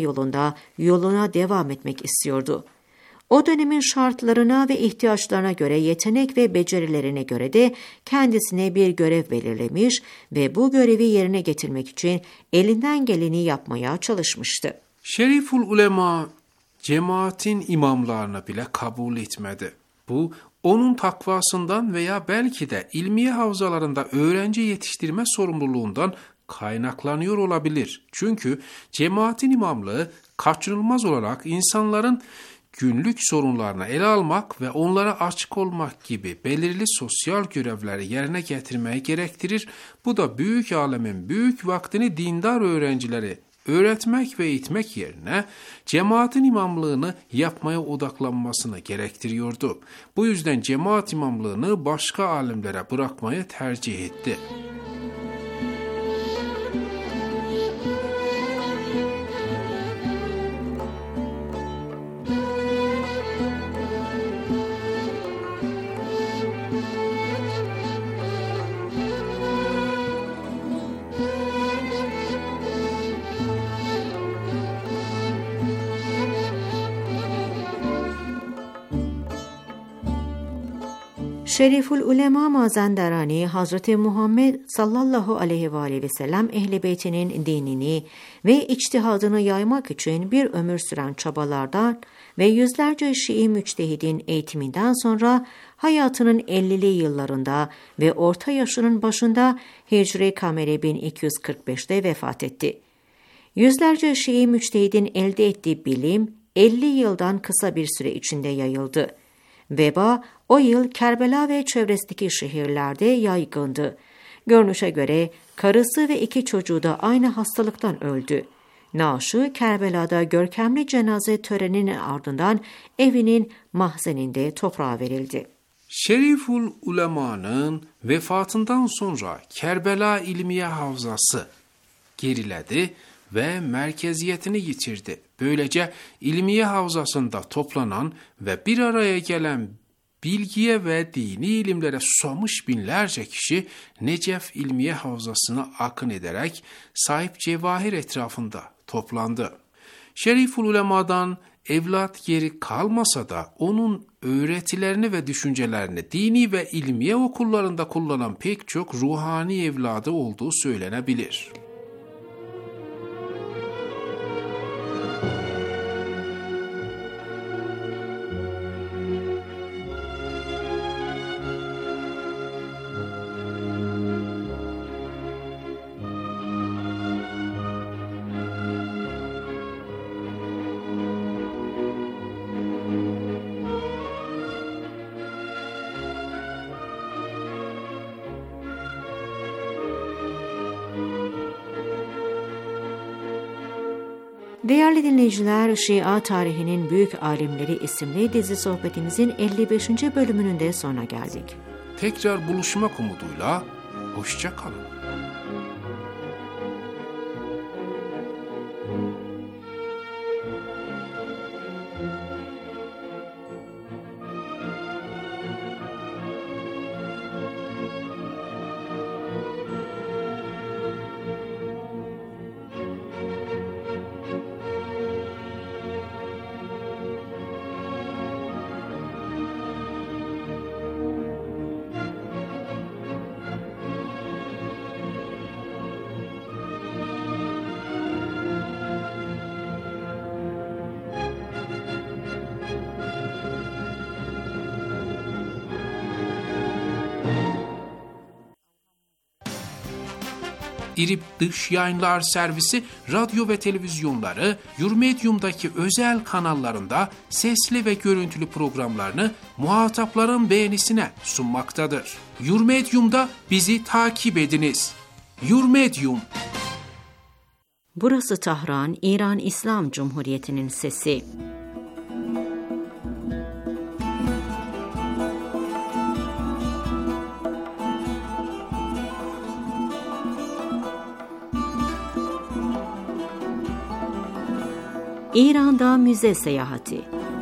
Speaker 2: yoluna devam etmek istiyordu. O dönemin şartlarına ve ihtiyaçlarına göre, yetenek ve becerilerine göre de kendisine bir görev belirlemiş ve bu görevi yerine getirmek için elinden geleni yapmaya çalışmıştı.
Speaker 8: Şeriful Ulema cemaatin imamlarını bile kabul etmedi. Bu onun takvasından veya belki de ilmiye havzalarında öğrenci yetiştirme sorumluluğundan kaynaklanıyor olabilir. Çünkü cemaatin imamlığı kaçınılmaz olarak insanların günlük sorunlarını ele almak ve onlara açık olmak gibi belirli sosyal görevleri yerine getirmeyi gerektirir. Bu da büyük alemin büyük vaktini dindar öğrencileri öğretmek ve eğitmek yerine cemaatin imamlığını yapmaya odaklanmasını gerektiriyordu. Bu yüzden cemaat imamlığını başka alimlere bırakmayı tercih etti.
Speaker 2: Şeriful Ulema Mazandarani, Hazreti Muhammed sallallahu aleyhi ve aleyhi ve sellem Ehl-i Beytinin dinini ve içtihadını yaymak için bir ömür süren çabalardan ve yüzlerce Şii müçtehidin eğitiminden sonra hayatının 50'li yıllarında ve orta yaşının başında Hicri Kameri 1245'te vefat etti. Yüzlerce Şii müçtehidin elde ettiği bilim 50 yıldan kısa bir süre içinde yayıldı. Veba o yıl Kerbela ve çevresindeki şehirlerde yaygındı. Görünüşe göre karısı ve 2 çocuğu da aynı hastalıktan öldü. Naaşı Kerbela'da görkemli cenaze töreninin ardından evinin mahzeninde toprağa verildi.
Speaker 8: Şeriful Ulema'nın vefatından sonra Kerbela İlmiye Havzası geriledi ve merkeziyetini yitirdi. Böylece İlmiye Havzası'nda toplanan ve bir araya gelen bilgiye ve dini ilimlere susamış binlerce kişi Necef İlmiye Havzası'na akın ederek Sahip Cevahir etrafında toplandı. Şeriful Ulema'dan evlat yeri kalmasa da onun öğretilerini ve düşüncelerini dini ve ilmiye okullarında kullanan pek çok ruhani evladı olduğu söylenebilir.
Speaker 2: Değerli dinleyiciler, Şia tarihinin büyük alimleri isimli dizi sohbetimizin 55. bölümünün de sonuna geldik.
Speaker 8: Tekrar buluşmak umuduyla hoşça kalın. İRİB Dış Yayınlar Servisi radyo ve televizyonları Yurmedium'daki özel kanallarında sesli ve görüntülü programlarını muhatapların beğenisine sunmaktadır. Yurmedium'da bizi takip ediniz. Yurmedium.
Speaker 2: Burası Tahran, İran İslam Cumhuriyeti'nin sesi. İran'da müze seyahati.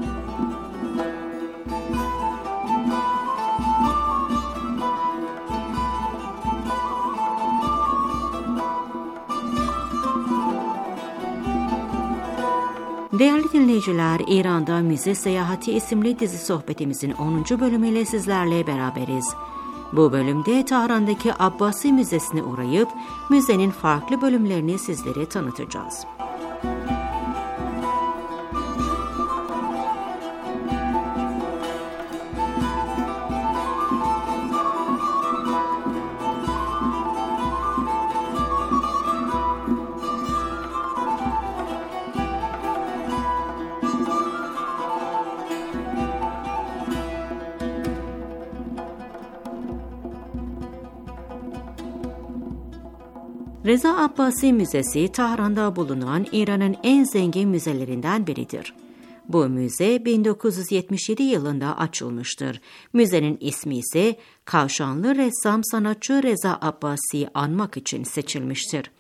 Speaker 2: Değerli dinleyiciler, İran'da Müze Seyahati isimli dizi sohbetimizin 10. bölümüyle sizlerle beraberiz. Bu bölümde Tahran'daki Abbasi Müzesi'ne uğrayıp müzenin farklı bölümlerini sizlere tanıtacağız. Reza Abbasi Müzesi, Tahran'da bulunan İran'ın en zengin müzelerinden biridir. Bu müze 1977 yılında açılmıştır. Müzenin ismi ise Kavşanlı ressam sanatçı Reza Abbasi'yi anmak için seçilmiştir.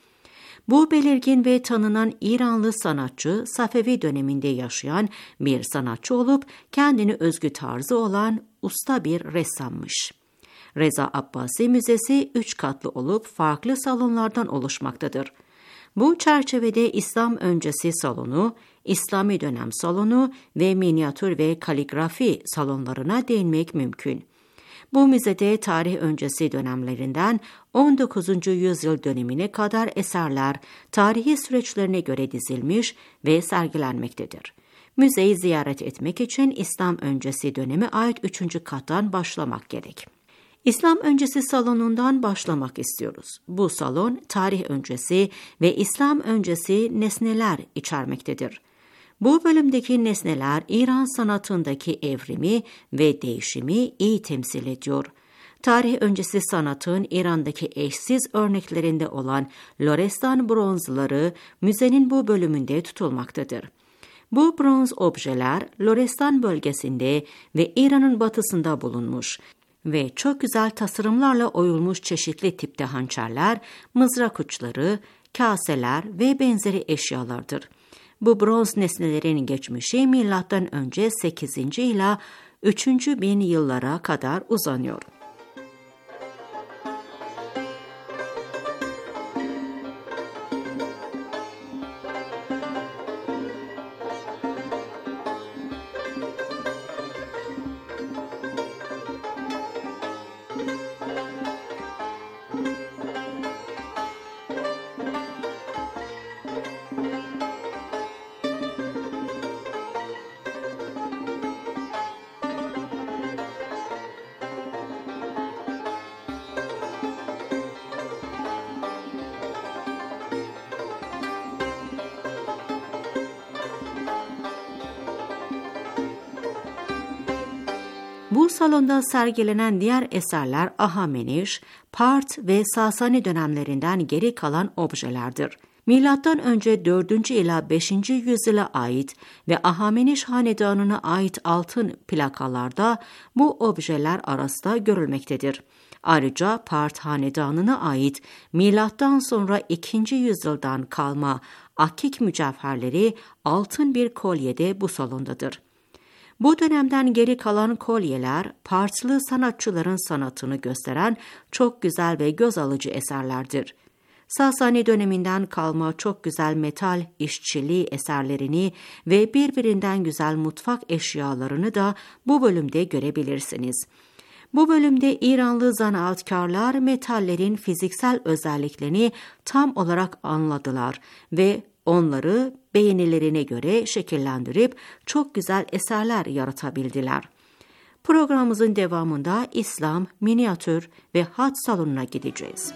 Speaker 2: Bu belirgin ve tanınan İranlı sanatçı, Safevi döneminde yaşayan bir sanatçı olup kendine özgü tarzı olan usta bir ressammış. Reza Abbasi Müzesi 3 katlı olup farklı salonlardan oluşmaktadır. Bu çerçevede İslam öncesi salonu, İslami dönem salonu ve minyatür ve kaligrafi salonlarına değinmek mümkün. Bu müzede tarih öncesi dönemlerinden 19. yüzyıl dönemine kadar eserler tarihi süreçlerine göre dizilmiş ve sergilenmektedir. Müzeyi ziyaret etmek için İslam öncesi döneme ait 3. kattan başlamak gerek. İslam öncesi salonundan başlamak istiyoruz. Bu salon tarih öncesi ve İslam öncesi nesneler içermektedir. Bu bölümdeki nesneler İran sanatındaki evrimi ve değişimi iyi temsil ediyor. Tarih öncesi sanatın İran'daki eşsiz örneklerinde olan Lorestan bronzları müzenin bu bölümünde tutulmaktadır. Bu bronz objeler Lorestan bölgesinde ve İran'ın batısında bulunmuş ve çok güzel tasarımlarla oyulmuş çeşitli tipte hançerler, mızrak uçları, kaseler ve benzeri eşyalardır. Bu bronz nesnelerin geçmişi M.Ö. 8. ila 3000 yıllara kadar uzanıyor. Bu salonda sergilenen diğer eserler Ahameneş, Part ve Sasani dönemlerinden geri kalan objelerdir. Milattan önce 4. ila 5. yüzyıla ait ve Ahameneş hanedanına ait altın plakalarda bu objeler arasında görülmektedir. Ayrıca Part hanedanına ait milattan sonra 2. yüzyıldan kalma akik mücevherleri altın bir kolyede bu salondadır. Bu dönemden geri kalan kolyeler, Partlı sanatçıların sanatını gösteren çok güzel ve göz alıcı eserlerdir. Sasani döneminden kalma çok güzel metal işçiliği eserlerini ve birbirinden güzel mutfak eşyalarını da bu bölümde görebilirsiniz. Bu bölümde İranlı zanaatkarlar metallerin fiziksel özelliklerini tam olarak anladılar ve onları beğenilerine göre şekillendirip çok güzel eserler yaratabildiler. Programımızın devamında İslam, minyatür ve hat salonuna gideceğiz.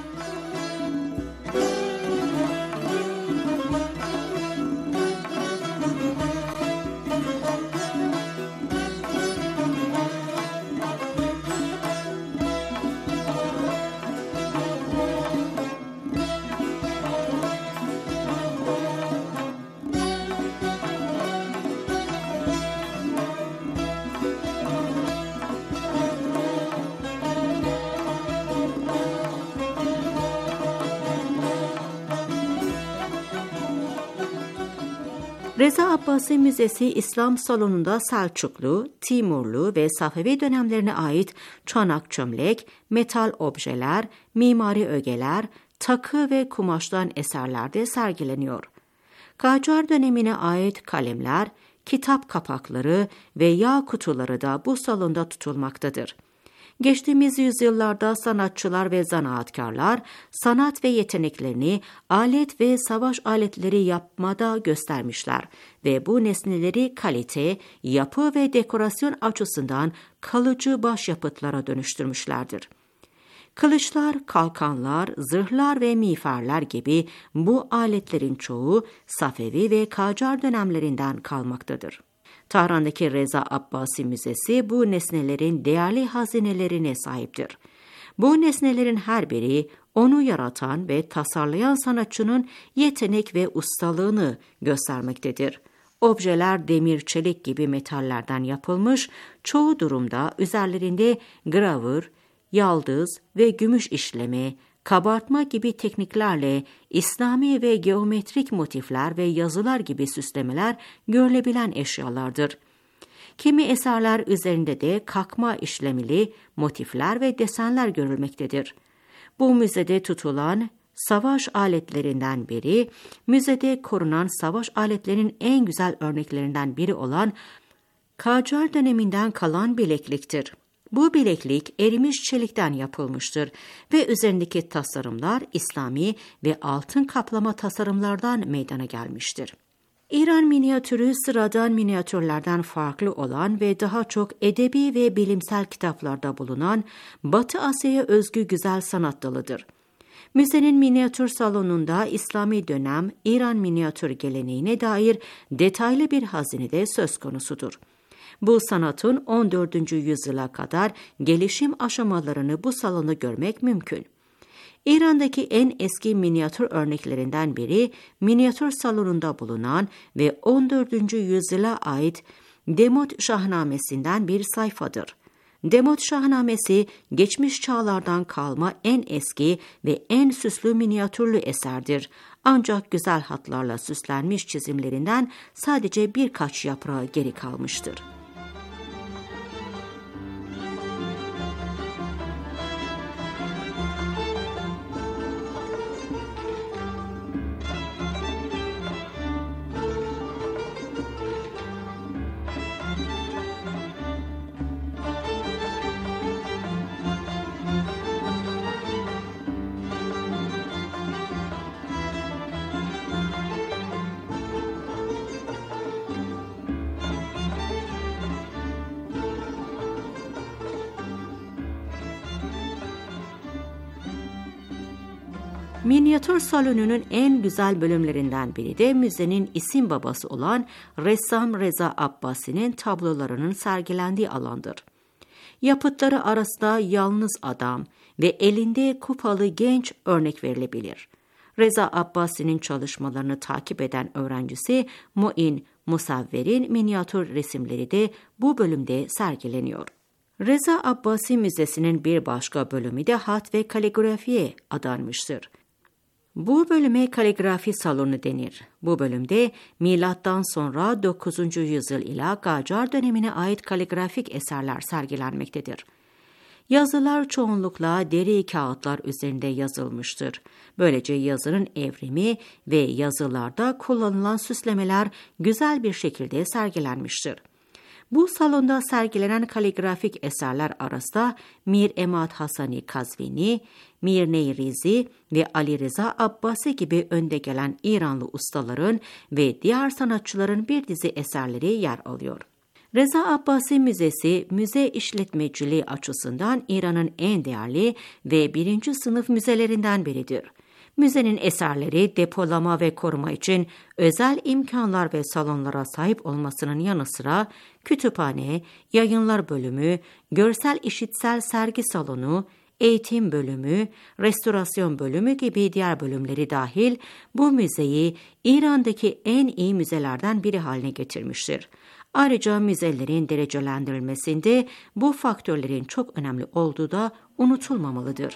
Speaker 2: Reza Abbasi Müzesi İslam salonunda Selçuklu, Timurlu ve Safevi dönemlerine ait çanak çömlek, metal objeler, mimari ögeler, takı ve kumaştan eserlerde sergileniyor. Kacar dönemine ait kalemler, kitap kapakları ve yağ kutuları da bu salonda tutulmaktadır. Geçtiğimiz yüzyıllarda sanatçılar ve zanaatkarlar sanat ve yeteneklerini alet ve savaş aletleri yapmada göstermişler ve bu nesneleri kalite, yapı ve dekorasyon açısından kalıcı başyapıtlara dönüştürmüşlerdir. Kılıçlar, kalkanlar, zırhlar ve miğferler gibi bu aletlerin çoğu Safevi ve Kacar dönemlerinden kalmaktadır. Tahran'daki Reza Abbasi Müzesi bu nesnelerin değerli hazinelerine sahiptir. Bu nesnelerin her biri onu yaratan ve tasarlayan sanatçının yetenek ve ustalığını göstermektedir. Objeler demir, çelik gibi metallerden yapılmış, çoğu durumda üzerlerinde gravür, yaldız ve gümüş işleme, kabartma gibi tekniklerle İslami ve geometrik motifler ve yazılar gibi süslemeler görülebilen eşyalardır. Kimi eserler üzerinde de kakma işlemeli motifler ve desenler görülmektedir. Bu müzede tutulan savaş aletlerinden biri, müzede korunan savaş aletlerinin en güzel örneklerinden biri olan Kacar döneminden kalan bilekliktir. Bu bileklik erimiş çelikten yapılmıştır ve üzerindeki tasarımlar İslami ve altın kaplama tasarımlardan meydana gelmiştir. İran minyatürü sıradan minyatürlerden farklı olan ve daha çok edebi ve bilimsel kitaplarda bulunan Batı Asya'ya özgü güzel sanat dalıdır. Müzenin minyatür salonunda İslami dönem İran minyatür geleneğine dair detaylı bir hazine de söz konusudur. Bu sanatın 14. yüzyıla kadar gelişim aşamalarını bu salonda görmek mümkün. İran'daki en eski minyatür örneklerinden biri minyatür salonunda bulunan ve 14. yüzyıla ait Demot Şahnamesi'nden bir sayfadır. Demot Şahnamesi geçmiş çağlardan kalma en eski ve en süslü minyatürlü eserdir. Ancak güzel hatlarla süslenmiş çizimlerinden sadece birkaç yaprağı geri kalmıştır. Minyatür salonunun en güzel bölümlerinden biri de müzenin isim babası olan ressam Reza Abbasi'nin tablolarının sergilendiği alandır. Yapıtları arasında yalnız adam ve elinde kupalı genç örnek verilebilir. Reza Abbasi'nin çalışmalarını takip eden öğrencisi Muin Musavver'in minyatür resimleri de bu bölümde sergileniyor. Reza Abbasi Müzesi'nin bir başka bölümü de hat ve kaligrafiye adanmıştır. Bu bölüme kaligrafi salonu denir. Bu bölümde milattan sonra 9. yüzyıl ila Qacar dönemine ait kaligrafik eserler sergilenmektedir. Yazılar çoğunlukla deri kağıtlar üzerinde yazılmıştır. Böylece yazının evrimi ve yazılarda kullanılan süslemeler güzel bir şekilde sergilenmiştir. Bu salonda sergilenen kaligrafik eserler arasında Mir Emad Hasani Kazvini, Mir Neyrizi ve Ali Reza Abbasi gibi önde gelen İranlı ustaların ve diğer sanatçıların bir dizi eserleri yer alıyor. Reza Abbasi Müzesi, müze işletmeciliği açısından İran'ın en değerli ve birinci sınıf müzelerinden biridir. Müzenin eserleri depolama ve koruma için özel imkanlar ve salonlara sahip olmasının yanı sıra kütüphane, yayınlar bölümü, görsel işitsel sergi salonu, eğitim bölümü, restorasyon bölümü gibi diğer bölümleri dahil bu müzeyi İran'daki en iyi müzelerden biri haline getirmiştir. Ayrıca müzelerin derecelendirilmesinde bu faktörlerin çok önemli olduğu da unutulmamalıdır.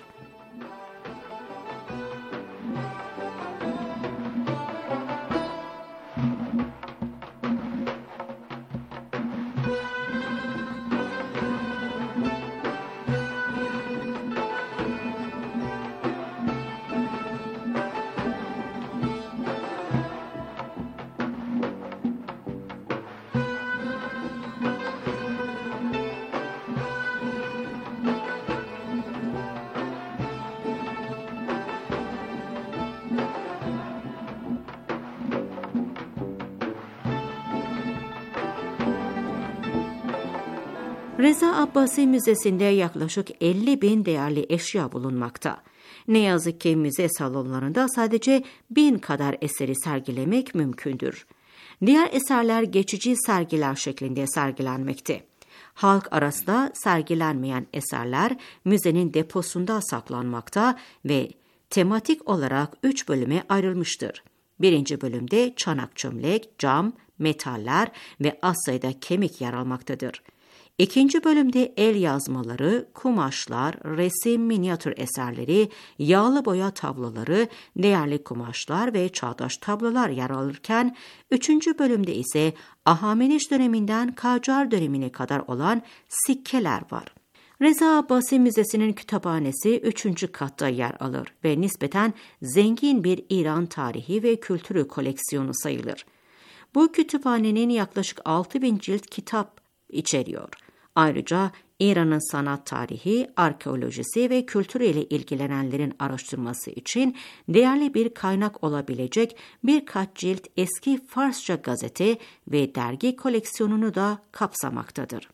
Speaker 2: Reza Abbasi Müzesi'nde yaklaşık 50.000 değerli eşya bulunmakta. Ne yazık ki müze salonlarında sadece 1000 kadar eseri sergilemek mümkündür. Diğer eserler geçici sergiler şeklinde sergilenmekte. Halk arasında sergilenmeyen eserler müzenin deposunda saklanmakta ve tematik olarak 3 bölüme ayrılmıştır. Birinci bölümde çanak çömlek, cam, metaller ve az sayıda kemik yer almaktadır. İkinci bölümde el yazmaları, kumaşlar, resim, minyatür eserleri, yağlı boya tabloları, değerli kumaşlar ve çağdaş tablolar yer alırken, üçüncü bölümde ise Ahameneş döneminden Qacar dönemine kadar olan sikkeler var. Reza Abbasi Müzesi'nin kütüphanesi 3. katta yer alır ve nispeten zengin bir İran tarihi ve kültürü koleksiyonu sayılır. Bu kütüphanenin yaklaşık 6000 cilt kitap içeriyor. Ayrıca İran'ın sanat tarihi, arkeolojisi ve kültürüyle ilgilenenlerin araştırması için değerli bir kaynak olabilecek birkaç cilt eski Farsça gazete ve dergi koleksiyonunu da kapsamaktadır.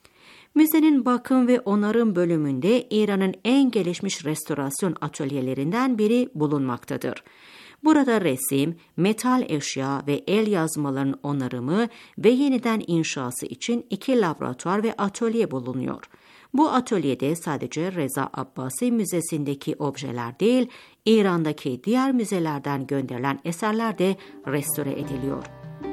Speaker 2: Müzenin bakım ve onarım bölümünde İran'ın en gelişmiş restorasyon atölyelerinden biri bulunmaktadır. Burada resim, metal eşya ve el yazmalarının onarımı ve yeniden inşası için 2 laboratuvar ve atölye bulunuyor. Bu atölyede sadece Reza Abbasi Müzesi'ndeki objeler değil, İran'daki diğer müzelerden gönderilen eserler de restore ediliyor.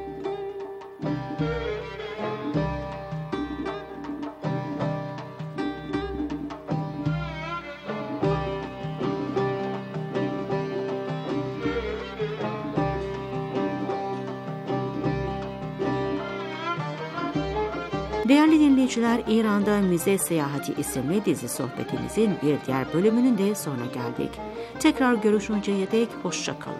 Speaker 2: Değerli dinleyiciler, İran'da Müze Seyahati isimli dizi sohbetimizin bir diğer bölümünün de sonuna geldik. Tekrar görüşünceye dek hoşça kalın.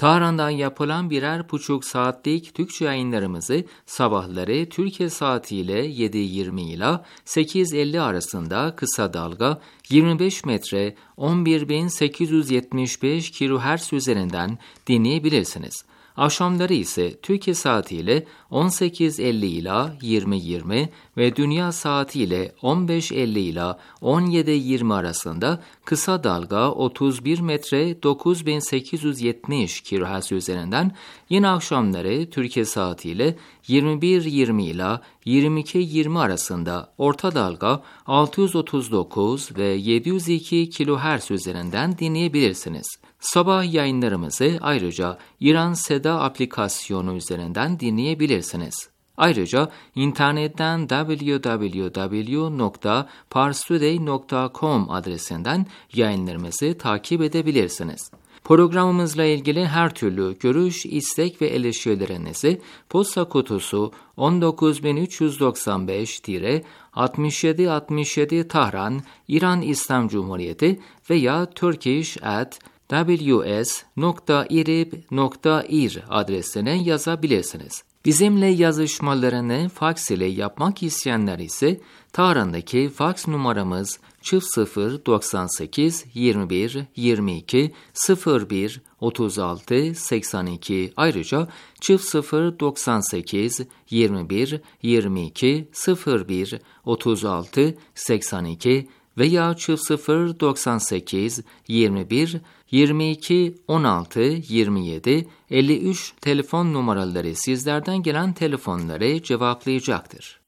Speaker 1: Tahran'dan yapılan birer buçuk saatlik Türkçe yayınlarımızı sabahları Türkiye saatiyle 7:20 ile 8:50 arasında kısa dalga 25 metre 11.875 kHz üzerinden dinleyebilirsiniz. Akşamları ise Türkiye saatiyle 18:50 ila 20:20 ve dünya saatiyle 15:50 ila 17:20 arasında kısa dalga 31 metre 9870 kHz üzerinden, yine akşamları Türkiye saatiyle 21:20 ila 22:20 arasında orta dalga 639 ve 702 kHz üzerinden dinleyebilirsiniz. Sabah yayınlarımızı ayrıca İran Seda aplikasyonu üzerinden dinleyebilirsiniz. Ayrıca internetten www.parstoday.com adresinden yayınlarımızı takip edebilirsiniz. Programımızla ilgili her türlü görüş, istek ve eleştirilerinizi posta kutusu 19395-6767 Tahran, İran İslam Cumhuriyeti veya turkish@ws.irib.ir adresine yazabilirsiniz. Bizimle yazışmalarını faks ile yapmak isteyenler ise Tahran'daki faks numaramız 0098 21 22 01 36 82, ayrıca 0098 21 22 01 36 82 veya 0098 21 22 16 27 53 telefon numaraları sizlerden gelen telefonları cevaplayacaktır.